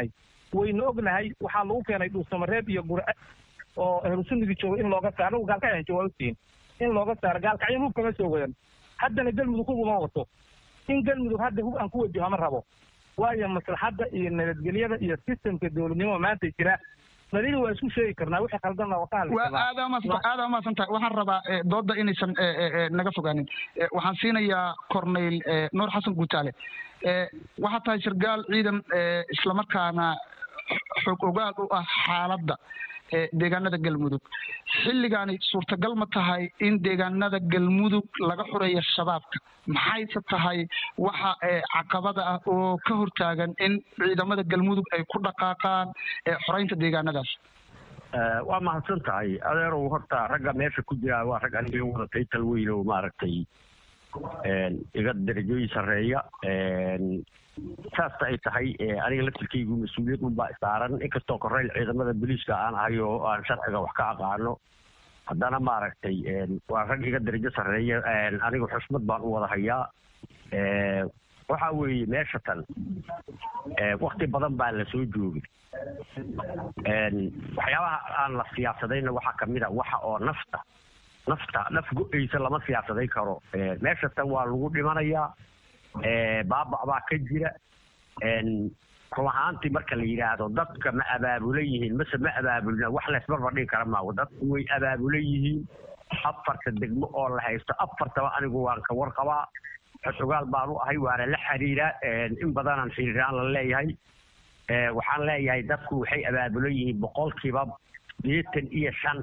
wayna ognahay waxaa lagu keenay dhuusamareeb iyo gurce oo ahlusunnigii jooga in looga saaro gaalkacyan jawaabtiin in looga saaro gaalkacyan hub kama soo wadan haddana galmudug hub uma wato in galmudug hadda hub aan ku wajaho ma rabo waayo maslaxadda iyo nabadgelyada iyo sistemka dowladnimo maanta jira daliil waa isku sheegi karnaa wixii qaldanna waa ka hadlaysaa aada umaasantahay waxaan rabaa dooda inaysan naga fogaanin waxaan siinayaa corneyl nuur xasan guutaale waxaa tahay sargaal ciidan islamarkaana xog ogaal u ah xaaladda deegaanada galmudug xilligaani suurtagal ma tahay in deegaanada galmudug laga xureeyo shabaabka maxayse tahay waxa caqabada ah oo ka hortaagan in ciidamada galmudug ay ku dhaqaaqaan xoreynta deegaanadaas waa mahadsan tahay adeerow horta ragga meesha ku jira waa rag aniga wada taytal weyn oo maaragtay iga darajooyin sarreeya saasta ay tahay aniga laftirkaygu mas-uuliyad unbaa saaran inkastoo koreyl ciidamada booliiska aan ahay oo aan sharciga wax ka aqaano haddana maaragtay waa rag iga darajo sarreeya aniga xusmad baan u wada hayaa waxa weeye meesha tan wakti badan baa la soo joogay waxyaabaha aan la siyaasadayna waxaa kamid a waxa oo naf go-eysa lama siyaasadayn karo meesha tan waa lagu dhimanayaa baabac baa ka jira run ahaantii marka la yidhaahdo dadka ma abaabulan yihiin mase ma abaabulna wax laysbarbar dhigi kara maago dadku way abaabulan yihiin 4 degmo oo la haysto 4taba anigu waan ka warqabaa xogaal baan u ahay waana la xiriiraa in badanaan xiriiraan la leeyahay waxaan leeyahay dadku waxay abaabulan yihiin boqolkiiba 85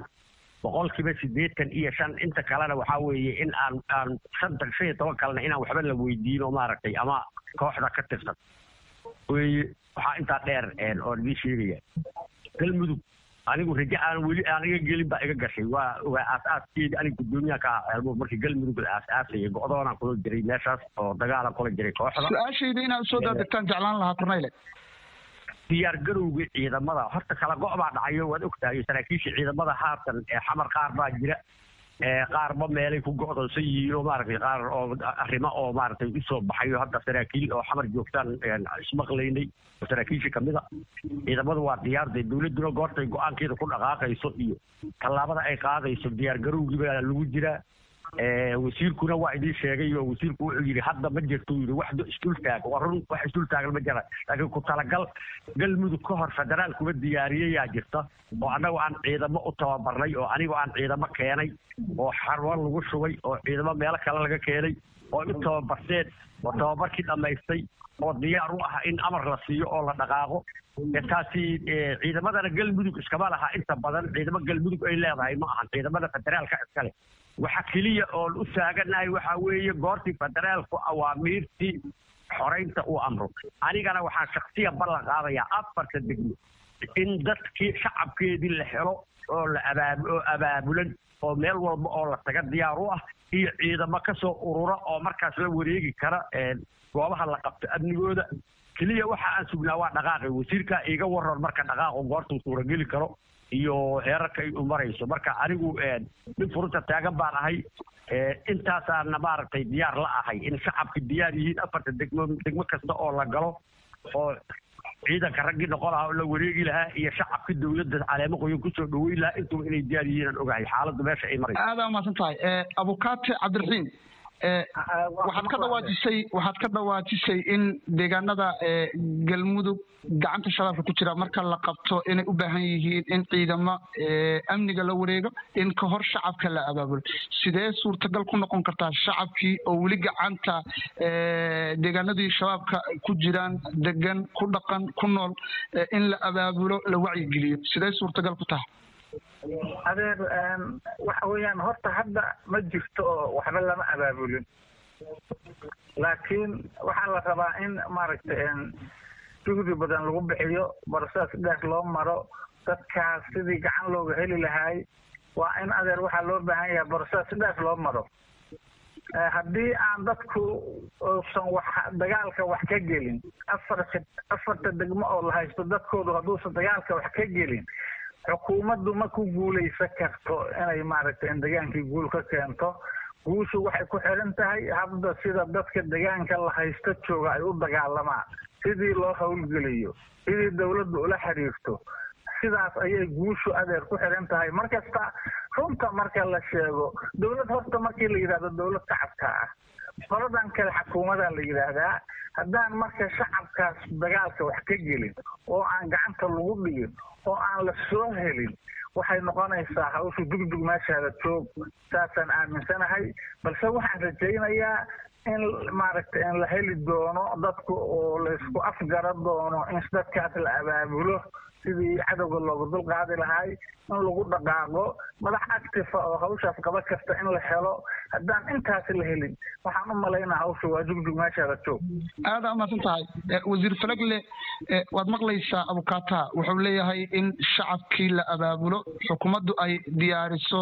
inta kalena waxaa weeye in aan 15 kalena inaan waxba la weydiin oo maaragtay ama kooxda ka tirsan weye waxaa intaa dheer oo idin sheegaya galmudug anigu raja aan weli aniga gelin baa iga gashay waa aas-aaskeedii aniga guddoomiyaha ka ah markii galmudug la aas-aasayay go-doonaan kula jiray meeshaas oo dagaalan kula jiray kooxda su-aashayda inaad soo daadegtaan jeclaan lahaa corneyle diyaar garowga ciidamada horta kala go' baa dhacayo waad ogtahay saraakiisha ciidamada haatan xamar qaar baa jira qaarba meelay ku go'doonsan yihiin oo maaragtay qaar oo arrimo oo maaragtay usoo baxayo hadda saraakiil oo xamar joogtaan ismaqlaynay oo saraakiisha kamid a ciidamadu waa diyaarday dowladduna goortay go-aankeeda ku dhaqaaqayso iyo tallaabada ay qaadayso diyaar garowgii baa lagu jiraa wasiirkuna waa idiin sheegay oo wasiirku wuxuu yidhi hadda ma jirto yidhi wax isdultaag waa run wax isdultaagan ma jira laakiin ku talagal galmudug ka hor federaal kuma diyaariyayaa jirta oo annagu aan ciidamo u tababarnay oo anigoo aan ciidamo keenay oo xarwo lagu shubay oo ciidamo meelo kale laga keenay oo u tababarteen oo tababarkii dhammaystay oo diyaar u ah in amar la siiyo oo la dhaqaaqo taasi ciidamadana galmudug iskama laha inta badan ciidamo galmudug ay leedahay ma ahan ciidamada federaalka iskale waxa keliya oon u taaganahay waxaa weeye goortii federaalku awaamiirtii xoreynta uu amro anigana waxaan shaksiya ballan qaadayaa 4 degmo in dadkii shacabkeedii la helo oo la abaabulan oo meel walba oo la taga diyaar u ah iyo ciidamo kasoo urura oo markaas la wareegi kara goobaha la qabto amnigooda keliya waxa aan sugnaa waa dhaqaaqi wasiirka iga waran marka dhaqaaqo goortuu suurageli karo iyo heerarka ay u marayso marka anigu nin furunta taagan baan ahay intaasaana maaragtay diyaar la ahay in shacabka diyaar yihiin 4 degmo kasta oo la galo oo ciidanka raggii noqon lahaa oo la wareegi lahaa iyo shacabka dowladda caleemo qoyan kusoo dhaweyn lahaa intuba inay diyaar yihiin aan ogahay xaaladdu meesha ay marayso aada umaasan tahay abukaate cabdiraxiim waxaad ka dhawaajisay in deegaanada galmudug gacanta shabaabka ku jira marka la qabto inay u baahan yihiin in ciidamo amniga la wareego in ka hor shacabka la abaabulo sidee suurtagal ku noqon kartaa shacabkii oo weli gacanta deegaanadii shabaabka ku jiraan degan ku dhaqan ku nool in la abaabulo la wacyigeliyo sidee suurtagal ku tahay adeer waxa weeyaan horta hadda ma jirto oo waxba lama abaabulin laakiin waxaa la rabaa in maaragtay juhdi badan lagu bixiyo barsaas dheer loo maro dadkaas sidii gacan looga heli lahaay waa in adeer waxaa loo baahan yahay barsaas dheer loo maro haddii aan dadku uusan dagaalka wax ka gelin 4 degmo oo la haysto dadkoodu hadduusan dagaalka wax ka gelin xukuumaddu ma ku guulaysan karto inay maaragtay in degaankii guul ka keento guushu waxay ku xiran tahay hadda sida dadka deegaanka la haysto jooga ay u dagaalamaan, sidii loo howlgeliyo, sidii dawladdu ula xiriirto, sidaas ayay guushu adeer ku xiran tahay. markasta runta marka la sheego, dawlad horta markii la yidhahdo dawlad shacabka ah, qoladan kale xukuumadaa la yidhaahdaa. haddaan marka shacabkaas dagaalka wax ka gelin oo aan gacanta lagu dhigin oo aan la soo helin, waxay noqonaysaa hawshu dugdug meeshaada joog. saasaan aaminsanahay, balse waxaan rajaynayaa in maaragtay in la heli doono dadku oo laysku afgara doono in dadkaas la abaabulo sidii cadowga looga dulqaadi lahay, in lagu dhaqaaqo madax actifa oo hawshaas qaba kasta in la helo. haddaan intaas la helin, waxaan u malaynaa hawsha waa dugdug meeshaada joog. aada umahadsan tahay wasiir Falagle. waad maqlaysaa abukaata wuxuu leeyahay in shacabkii la abaabulo, xukuumaddu ay diyaariso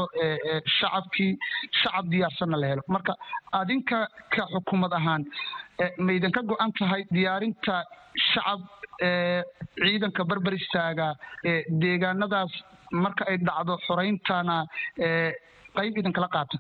shacab diyaarsanna la helo. marka adinka ka xukuumad ahaan maydan ka go-an tahay diyaarinta shacab ciidanka barbar istaaga deegaanadaas marka ay dhacdo xoreyntana qayb idinkala qaata?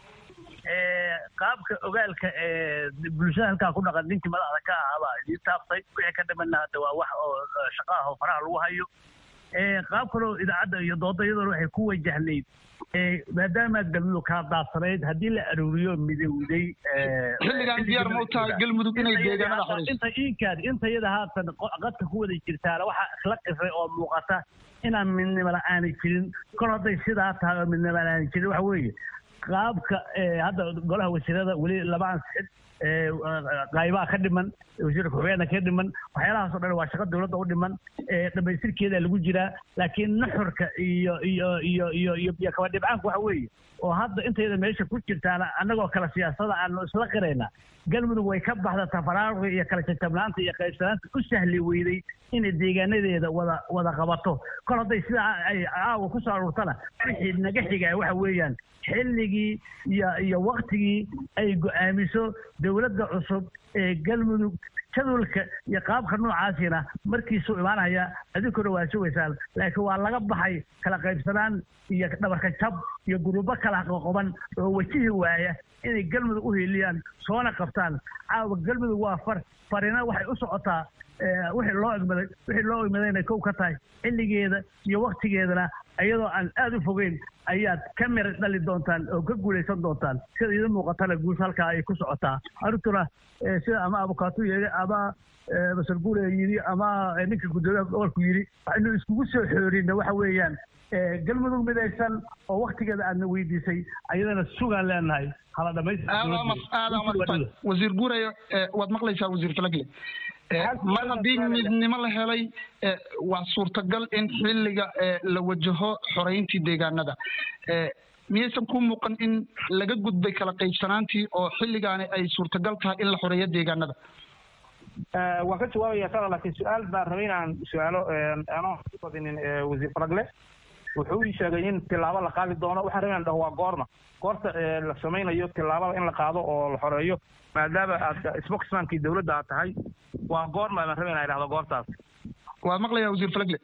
qaabka ogaalka bulshada halkaa ku dhaqan ninkii madaxda ka ahaabaa idiin taabtay. wixii ka dhimana hadda waa wax oo shaqaha oo faraha lagu hayo. qaab kaloo idaacadda iyo dooda iyadoona waxay ku wajahnayd maadaama galmudug kala daadsanayd, haddii la aruuriyo midowday xilligan diyaar ma u tahay galmudug inay deegaanada xoreyso? inta iyada haatan qadka ku wada jirtaana waxaa isla qisay oo muuqata inaan midnimo la-aani jirin. kol hadday sidaa tahay oo midnimo la-aani jirin, waxa weeye qaabka hadda golaha wasiirada weli lama ansixin, qaybaha ka dhiman, wasiirka ku-xigeenka ka dhiman, waxyaalahaasoo dhan waa shaqo dawladda u dhiman, dhamaystirkeeda lagu jiraa. laakiin nuxurka iyo kaba dhibcaanku waxa weeye oo hadda intayada meesha ku jirtaana annagoo kale siyaasada aanu isla qirayna, galmudug way ka baxda tafaraaruqa iyo kala jajabnaanta iyo qaybsanaanta u sahli weyday inay deegaanadeeda wada qabato. kol hadday sidaa ay aawa ku soo aruurtana, wixii naga xiga waxa weeyaan xilligii iyo waktigii ay go-aamiso dawladda cusub ee galmudug jadwalka iyo qaabka noocaasina markiisuu imaanaya. adinkuna waa sugaysaan, laakiin waa laga baxay kala qaybsanaan iyo dhabarka jab iyo gurubo kala qoqoban oo wajihi waaya inay galmudug u hiiliyaan soona qabtaan. caawa galmudug waa farina waxay u socotaa wixii loo igmadayna kow ka tahay xilligeeda iyo waktigeedana iyadoo aan aada u fogeyn ayaad ka mir dhali doontaan oo ka guulaysan doontaan. sida idin muuqatana guusha halkaa ay ku socotaa. arrintuna sida ama abukaatu yidhi ama basar guure yidhi ama ninka guddoomiyaha gobolku yidhi, waxaynu iskugu soo xoorina waxa weeyaan galmudug midaysan oo waktigeeda aadna weydiisay ayadana sugaan leenahay hala dhamaystir. wasiir guure waad maqlaysaa wasiir Falagle. mar haddii midnimo la helay, waa suurtagal in xilliga la wajaho xoreyntii deegaanada. miyaysan ku muuqan in laga gudbay kala qaybsanaantii oo xilligaani ay suurtagal tahay in la xoreeyo deegaanada? waan ka jawaabaya taa, laakiin su-aal baan rabay inaan su-aalo anoo badinin wasiir Falagle. wuxuu ii sheegay in tilaabo la qaadi doono. waxaan rabay inaan dhaho waa goorta la samaynayo tilaabada in la qaado oo la xoreeyo, maadaama aad spokesmankii dawladda aad tahay. waa goorma baan rabay inaan idhahdo goortaas. waa maqlayaa wasiir Falagle.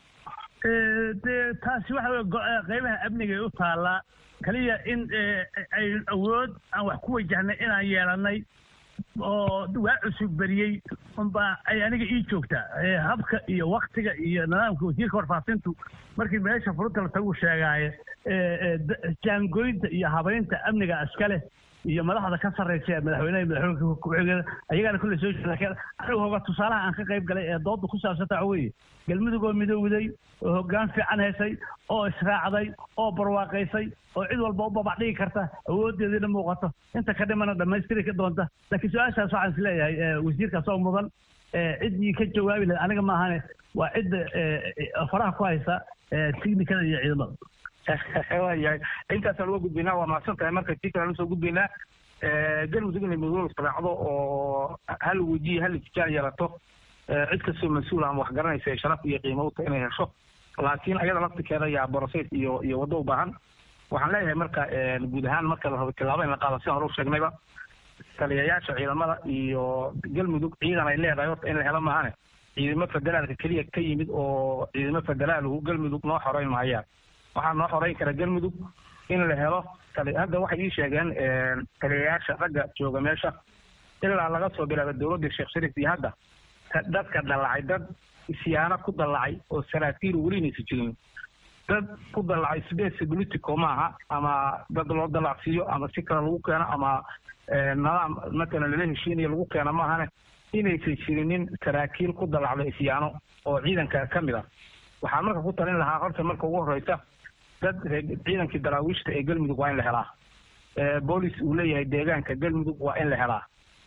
dee taasi waxa wey qaybaha amniga u taallaa. kaliya in ay awood aan wax ku wajahnay inaan yeelanay oo waa cusub beriyey unbaa ay aniga ii joogtaa. habka iyo waktiga iyo nidaamka wasiirka warfaafintu markii meesha furunta la tagu sheegaaye jaangoynta iyo habaynta amniga iskale iyo madaxda ka sarreysa madaxweynaha madaxweyne ku-xigeenka ayagana kulle soo jeeda. laakiin anigu hoga tusaalaha aan ka qayb galay ee dooda ku saabsanta waxa weeye galmudug oo midowday oo hoggaan fiican haysay oo israacday oo barwaaqaysay oo cid walba u babac dhigi karta, awoodeediina muuqato, inta ka dhimana dhammaystiri ka doonta. laakiin su-aashaas waxaan is leeyahay wasiirkaas oo mudan ciddii ka jawaabi lahayd aniga maahane, waa cidda faraha ku haysa tiknikada iyo ciidamada. waayahay intaasaan uga gudbaynaa. waa mahadsan tahay. marka tii kale usoo gudbaynaa galmudug inay midowda israacdo oo hal wejiye hal itijaar yarato. cid kastoo mas-uul ama wax garanaysa ee sharaf iyo qiimo uta inay hesho, laakiin ayada laftirkeeda ayaa boroseys iyo waddo u baahan. waxaan leeyahay marka guud ahaan marka la rabo tilaabo in la qaado, sidaan hore u sheegnayba, taliyayaasha ciidamada iyo galmudug ciidan ay leedahay horta in la helo maahane ciidamo federaalka keliya ka yimid oo ciidamo federaalhu galmudug noo xoreyn mahayaan. waxaa noo xoreyn kara galmudug in la helo hadda waxay ii sheegeen taliyayaasha ragga jooga meesha ilaa laga soo bilaaba dowladda sheekh shariif iyo hadda dadka dallacay dad isyaano ku dallacay oo saraakiil weli inaysa jirin dad ku dallacay space politico maaha ama dad loo dallacsiiyo ama si kale lagu keeno ama nidaam matalan lala heshiinayo lagu keeno maahane inaysan jirinin saraakiil ku dallacdo isyaano oo ciidanka ka mid ah waxaan marka ku talin lahaa horta marka ugu horreysa dad ciidankii daraawiishta ee galmudug waa in la helaa boolis uu leeyahay deegaanka galmudug waa in la helaa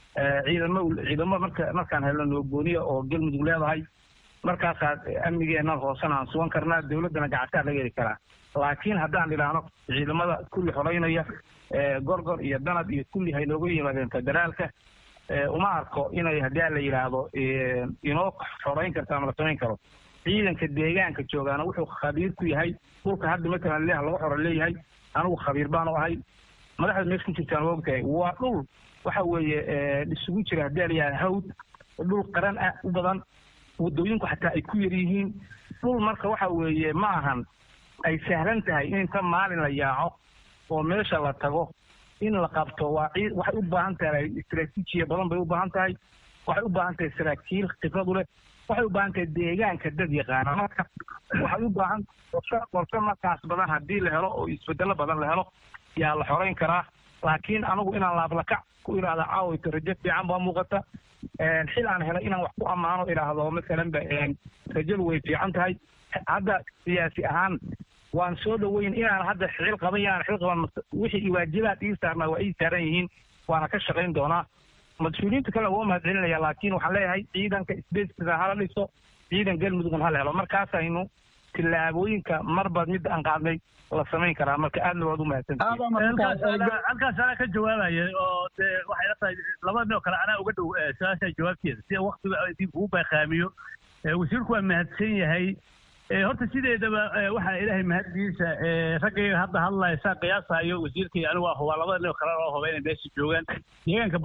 ciidamo markaan helno noogooniya oo galmudug leedahay markaasaa amnigeena hoosena aan sugan karnaa dowladdana gacantaa laga heli karaa laakiin haddaan idhaahno ciidamada kulli xoreynaya gorgor iyo danab iyo kulli hay nooga yimaadeen federaalka uma arko inay haddii la yidhaahdo inoo xoreyn karta ama la samayn karo ciidanka deegaanka joogaana wuxuu khabiir ku yahay dhulka hadda matalan leeha laga xoro leeyahay anigu khabiir baanu ahay madaxda meesha ku jirtaan waa ogtahay waa dhul waxa weeye isugu jira haddii la yidhahdo hawd dhul qaran ah u badan wadooyinku xataa ay ku yar yihiin dhul marka waxa weeye ma ahan ay sahlan tahay in inta maalin la yaaco oo meesha la tago in la qabto waxay u baahan tahay istaraatiijiya badan bay u baahan tahay waxay u baahan tahay saraakiil khibrad u leh waxay u baahan tahay deegaanka dad yaqaana marka waxay u baahan qorshe markaas badan haddii la helo oo isbedelo badan la helo yaa la xoreyn karaa laakiin anigu inaan laablakac ku idhaahda caawayto rajo fiican baa muuqata xil aan helay inaan wax ku ammaano idhaahdo masalanba rajadu way fiican tahay hadda siyaasi ahaan waan soo dhaweyn inaan hadda xil qaban yaan xil qaban wixii waajibaad ii saarnaa waa ii saaran yihiin waana ka shaqayn doonaa mas-uuliyiinta kale waa mahadcelinaya laakiin waxaan leeyahay ciidanka isbeesida hala dhiso ciidan galmudugna hala helo markaasaynu tillaabooyinka marba midda aan qaadnay la samayn karaa marka aadna waad u mahadsanhalkaas anaa ka jawaabaya oo dee waxay la tahay laba nin oo kale anaa uga dhow su-aasha jawaabteeda si waktiga dib ugu baaqaamiyo wasiirku waa mahadsan yahay horta sideedaba waxaa ilaahay mahaddiisa raggayga hadda hadlaya saa qiyaasayo wasiirkii anigu waa hubaa labada nin oo kale loo huba inay meesha joogaan deegaanka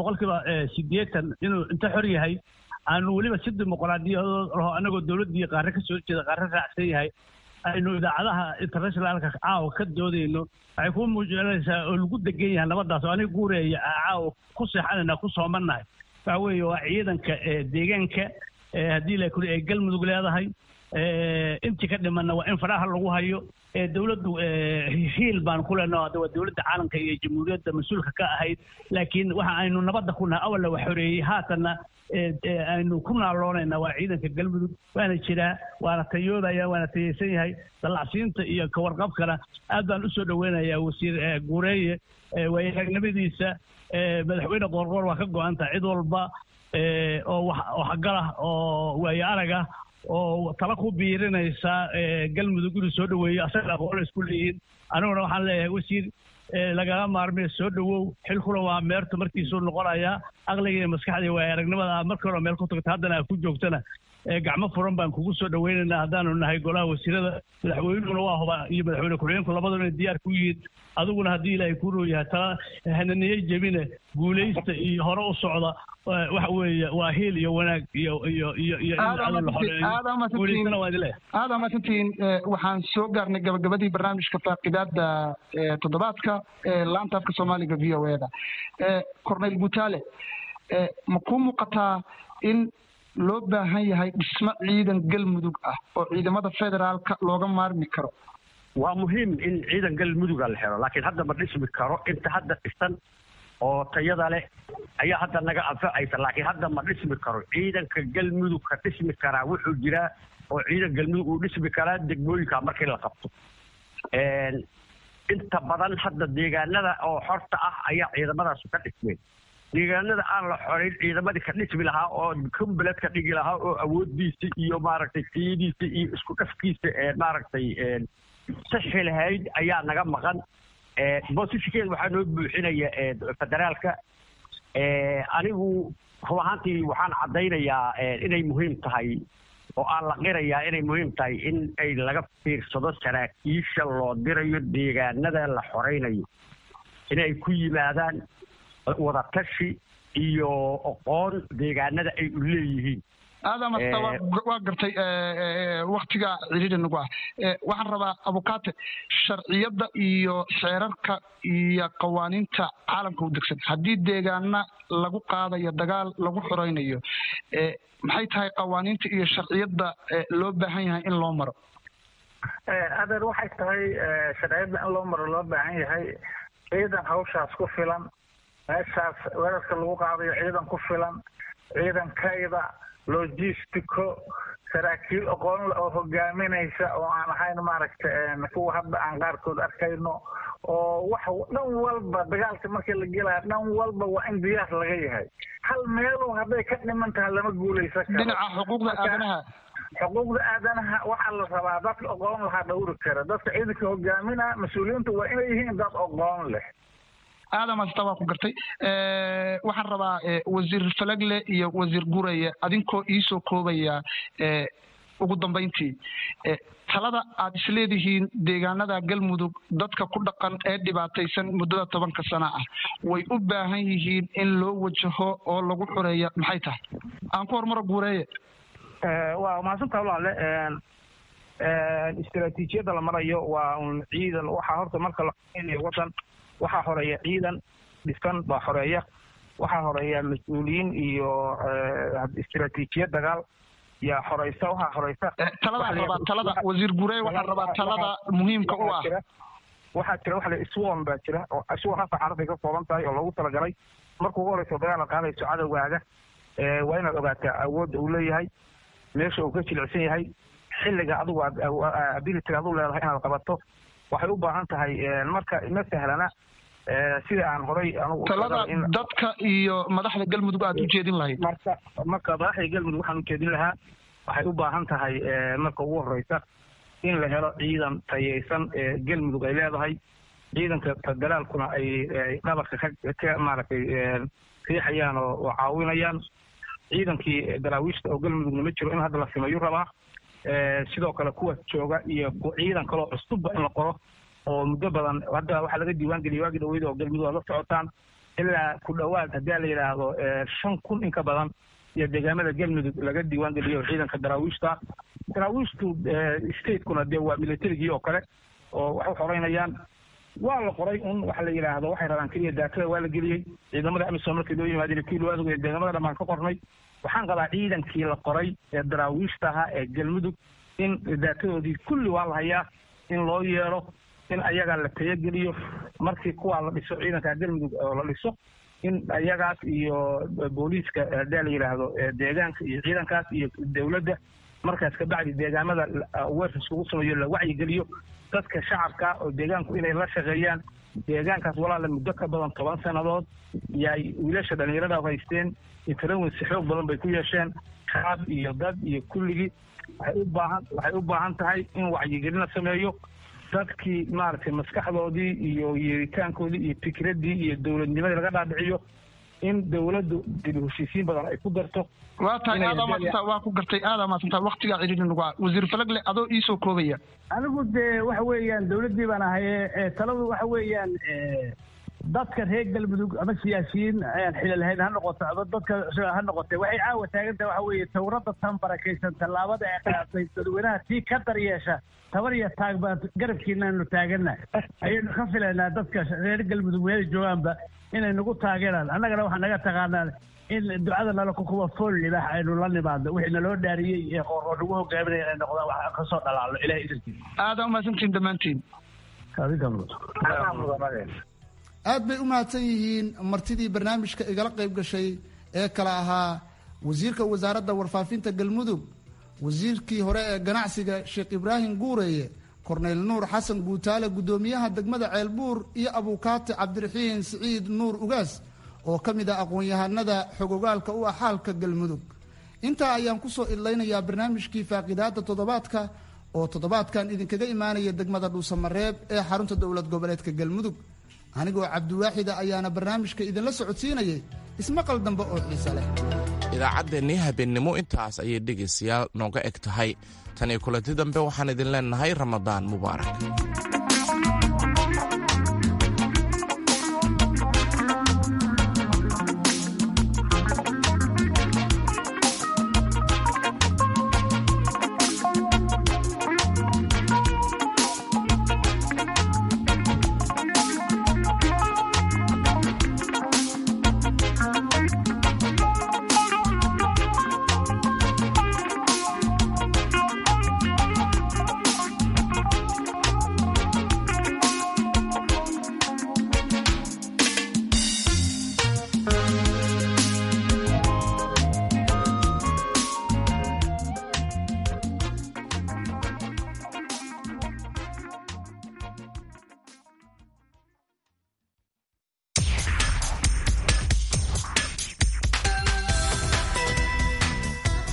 80% inuu inta xor yahay aanu weliba si dimuqraadiyadood anagoo dowladdii qaarre ka soo jeeda qaarre raacsan yahay aynu idaacadaha internationalka caawa ka doodayno waxay ku muujinaysaa oo lagu degan yahay nabadaas oo aniga guureeya caawa ku seexanayna ku soomannahay waxa weeye waa ciidanka deegaanka haddii la kuli ay galmudug leedahay intii ka dhimanna waa in faraha lagu hayo dowladdu hiil baan ku leenahay hadda waa dowladda caalamka iyo jamhuuriyadda mas-uulka ka ahayd laakiin waxa aynu nabadda ku nahay awalla wax xoreeyey haatanna aynu ku naaloonayna waa ciidanka galmudug waana jiraa waana tayoodaya waana tayaysan yahay dallacsiinta iyo kawarqabkana aad baan usoo dhaweynayaa wasiir guureeye waayaaragnimadiisa madaxweyne qoorqoor waa ka go-an tahay cid walba oo waxgalah oo waayo aragah oo tala ku biirinaysa galmudug inuu soo dhaweeyo asaga aqoon isku leeyihiin aniguna waxaan leeyahay wasiir lagala maarmay soo dhawow xilkuna waa meerta markiisuu noqonayaa aqliga iyo maskaxda iyo aragnimada markii hore meel ku tagta haddana aad ku joogtana gacmo furan baan kugu soo dhaweynaynaa haddaanu nahay golaha wasiirada madaxweynuguna waa huba iyo madaxweyne ku-xigeenku labaduna inay diyaar ku yihiin adiguna haddii ilaahay ku row yahay tala hananiye jebine guulaysta iyo hore u socda waxa weeye waa hiil iyo wanaag aada mahadsantihiin waxaan soo gaarnay gabagabadii barnaamijka faaqidaada toddobaadka laanta afka soomaaliga v o eda corneyl butaale ma kuu muuqataa in loo baahan yahay dhismo ciidan galmudug ah oo ciidamada federaalka looga maarmi karo waa muhiim in ciidan galmuduga la helo laakiin hadda ma dhismi karo inta hadda dhisan oo tayada leh ayaa hadda naga anfacaysa laakiin hadda ma dhismi karo ciidanka galmudug ka dhismi karaa wuxuu jiraa oo ciidan galmudug uu dhismi karaa degmooyinka markii la qabto inta badan hadda deegaanada oo xorta ah ayaa ciidamadaas ka dhismeen deegaanada aan la xoreyn ciidamadii ka dhismi lahaa oo kumbaled ka dhigi lahaa oo awoodiisa iyo maaragtay tiyadiisa iyo isku dhafkiisa maaragtay saxi lahayd ayaa naga maqan boosiskeed waxaa noo buuxinaya federaalka anigu run ahaantii waxaan caddaynayaa inay muhiim tahay oo aan la qirayaa inay muhiim tahay in ay laga fiirsado saraakiisha loo dirayo deegaanada la xoreynayo inay ku yimaadaan wadatashi iyo aqoon deegaanada ay u leeyihiin aadamasta waa gartay waktiga cidhiidhi nagu ah waxaan rabaa abukaate sharciyadda iyo xeerarka iyo qawaaniinta caalamka u degsan haddii deegaana lagu qaadayo dagaal lagu xoreynayo maxay tahay qawaaniinta iyo sharciyadda loo baahan yahay in loo maro adeer waxay tahay sharciyadda in loo maro loo baahan yahay ciidan hawshaas ku filan meeshaas weerarka lagu qaadayo ciidan ku filan ciidankayda logistico saraakiil aqoon oo hogaaminaysa oo aan ahayn maaragta kuwa hadda aan qaarkood arkayno oo wax dhan walba dagaalka markii la gelaya dhan walba waa in diyaar laga yahay hal meelo hadday ka dhiman tahay lama guulaysan karo dhinaca xuquuqda aadanaha waxaa la rabaa dadka aqoon lahaa dhowri kara dadka ciidanka hogaaminaa mas-uuliyiinta waa inay yihiin dad aqoon leh aadamasta waa ku gartay waxaan rabaa wasiir falagle iyo wasiir gureye adinkoo iisoo koobaya ugu dambayntii talada aad isleedihiin deegaanada galmudug dadka ku dhaqan ee dhibaataysan muddada 10 sano ah way u baahan yihiin in loo wajaho oo lagu xoreeya maxay tahay aan ku hormaro guureye waa mahadsantaha walaale istiraatiijiyadda la marayo waa un ciidan waxaa horta marka la xoreeyo wadan waxaa horeeya ciidan dhisan baa xoreeya waxaa horeeya mas-uuliyiin iyo istiraatiijiyad dagaal yaa horeysa waxaa horeysa talada wasiir gurey waxaa rabaa talada muhiimka u ah waxaa jira waxa la iswoon baa jira oo iswoon hasa xarafay ka kooban tahay oo loogu talagalay marka ugu horeysa dagaal la qaadayso cadowgaaga waa inaad ogaataa awoodda uu leeyahay meesha uu ka jilicsan yahay xilliga adigu abilityga adu leedahay inaad qabato waxay u baahan tahay marka ma sahlana sida aan horay talada dadka iyo madaxda galmudug aad u jeedin lahayd marka madaxda galmudug waxaan u jeedin lahaa waxay u baahan tahay marka ugu horeysa in la helo ciidan tayeysan galmudug ay leedahay ciidanka federaalkuna ay dhabarka ka maaragtay riixayaan oo caawinayaan ciidankii daraawiishta oo galmudugna ma jiro in hadda la sameeyo rabaa sidoo kale kuwa jooga iyo ciidan kaloo cusubba in la qoro oo muddo badan hadda waxaa laga diiwaan geliyay waagi dhaweyda oo galmudug aad la socotaan ilaa ku dhawaad haddii la yidhaahdo 5,000 in ka badan iyo deegaamada galmudug laga diiwaan geliyo ciidanka daraawiishtu statekuna dee waa militarigii oo kale oo wax u xoreynayaan waa la qoray un waxa la yidhaahdo waxay rabaan keliya daakada waa la geliyey ciidamada amisom markii loo yimaadeen kii loo adoogaya deegaamada dhammaan ka qornay waxaan qabaa ciidankii la qoray ee daraawiishta ahaa ee galmudug in daatadoodii kulli waa la hayaa in loo yeero in ayagaa la tayageliyo markii kuwaa la dhiso ciidanka galmudug oo la dhiso in ayagaas iyo booliiska hadaa la yidhaahdo deegaanka iyo ciidankaas iyo dowladda markaas kabacdi deegaamada weerfis lagu sameeyo la wacyigeliyo dadka shacabka oo deegaanku inay la shaqeeyaan deegaankaas walaala muddo ka badan 10 sannadood yaay wiilasha dhalinyarada haysteen intarawinsi xoog badan bay ku yeesheen shacab iyo dad iyo kulligii waxay u baahan tahay in wacyigelin la sameeyo dadkii maaragtay maskaxdoodii iyo yeeritaankoodii iyo fikraddii iyo dowladnimadii laga dhaadhiciyo in dowladdu dib u heshiisiin badan ay ku darto waa tahay waa ku gartay aadamaasanta waqtiga cidhiidhi nagu ah wasiir falagle adoo iisoo koobaya anigu dee waxa weeyaan dowladdii baan ahaye taladu waxa weeyaan dadka reer galmudug ama siyaasiyiin ayaan xili lahayn ha noqoto ama dadka ha noqotay waxay caawa taagantaha waxa weeye tawradda tan barakaysan tallaabada ay qaadatay dadweynaha tii ka daryeesha tabar iyo taag baan garabkiinaanu taagana ayaynu ka filaynaa dadka reer galmudug meela joogaanba inay nagu taageeraan annagana waxaa naga taqaanaa in ducada nala kukuba fool libaax aynu la nimaadno wixii naloo dhaariyey oo nagu hogaaminaya inay noqdaan wax kasoo dhalaalno ilahay idankiisa aada umahadsantiin dhammaantiin aad bay u mahadsan yihiin martidii barnaamijka igala qayb gashay ee kala ahaa wasiirka wasaaradda warfaafinta galmudug wasiirkii hore ee ganacsiga sheekh ibraahim guureeye korneyl nuur xasan guutaale guddoomiyaha degmada ceelbuur iyo abuukaati cabdiraxiin siciid nuur ugaas oo ka mid ah aqoon-yahanada xogogaalka u ah xaalka galmudug intaa ayaan ku soo idlaynayaa barnaamijkii faaqidaadda toddobaadka oo toddobaadkan idinkaga imaanaya degmada dhuusamareeb ee xarunta dowlad goboleedka galmudug anigoo cabdiwaaxida ayaana barnaamijka idinla socodsiinayay ismaqal dambe oo xiise leh idaacaddeenii habeennimo intaas ayay dhegaystayaal nooga eg tahay tan iyo kulanti dambe waxaan idin leennahay ramadaan mubaarak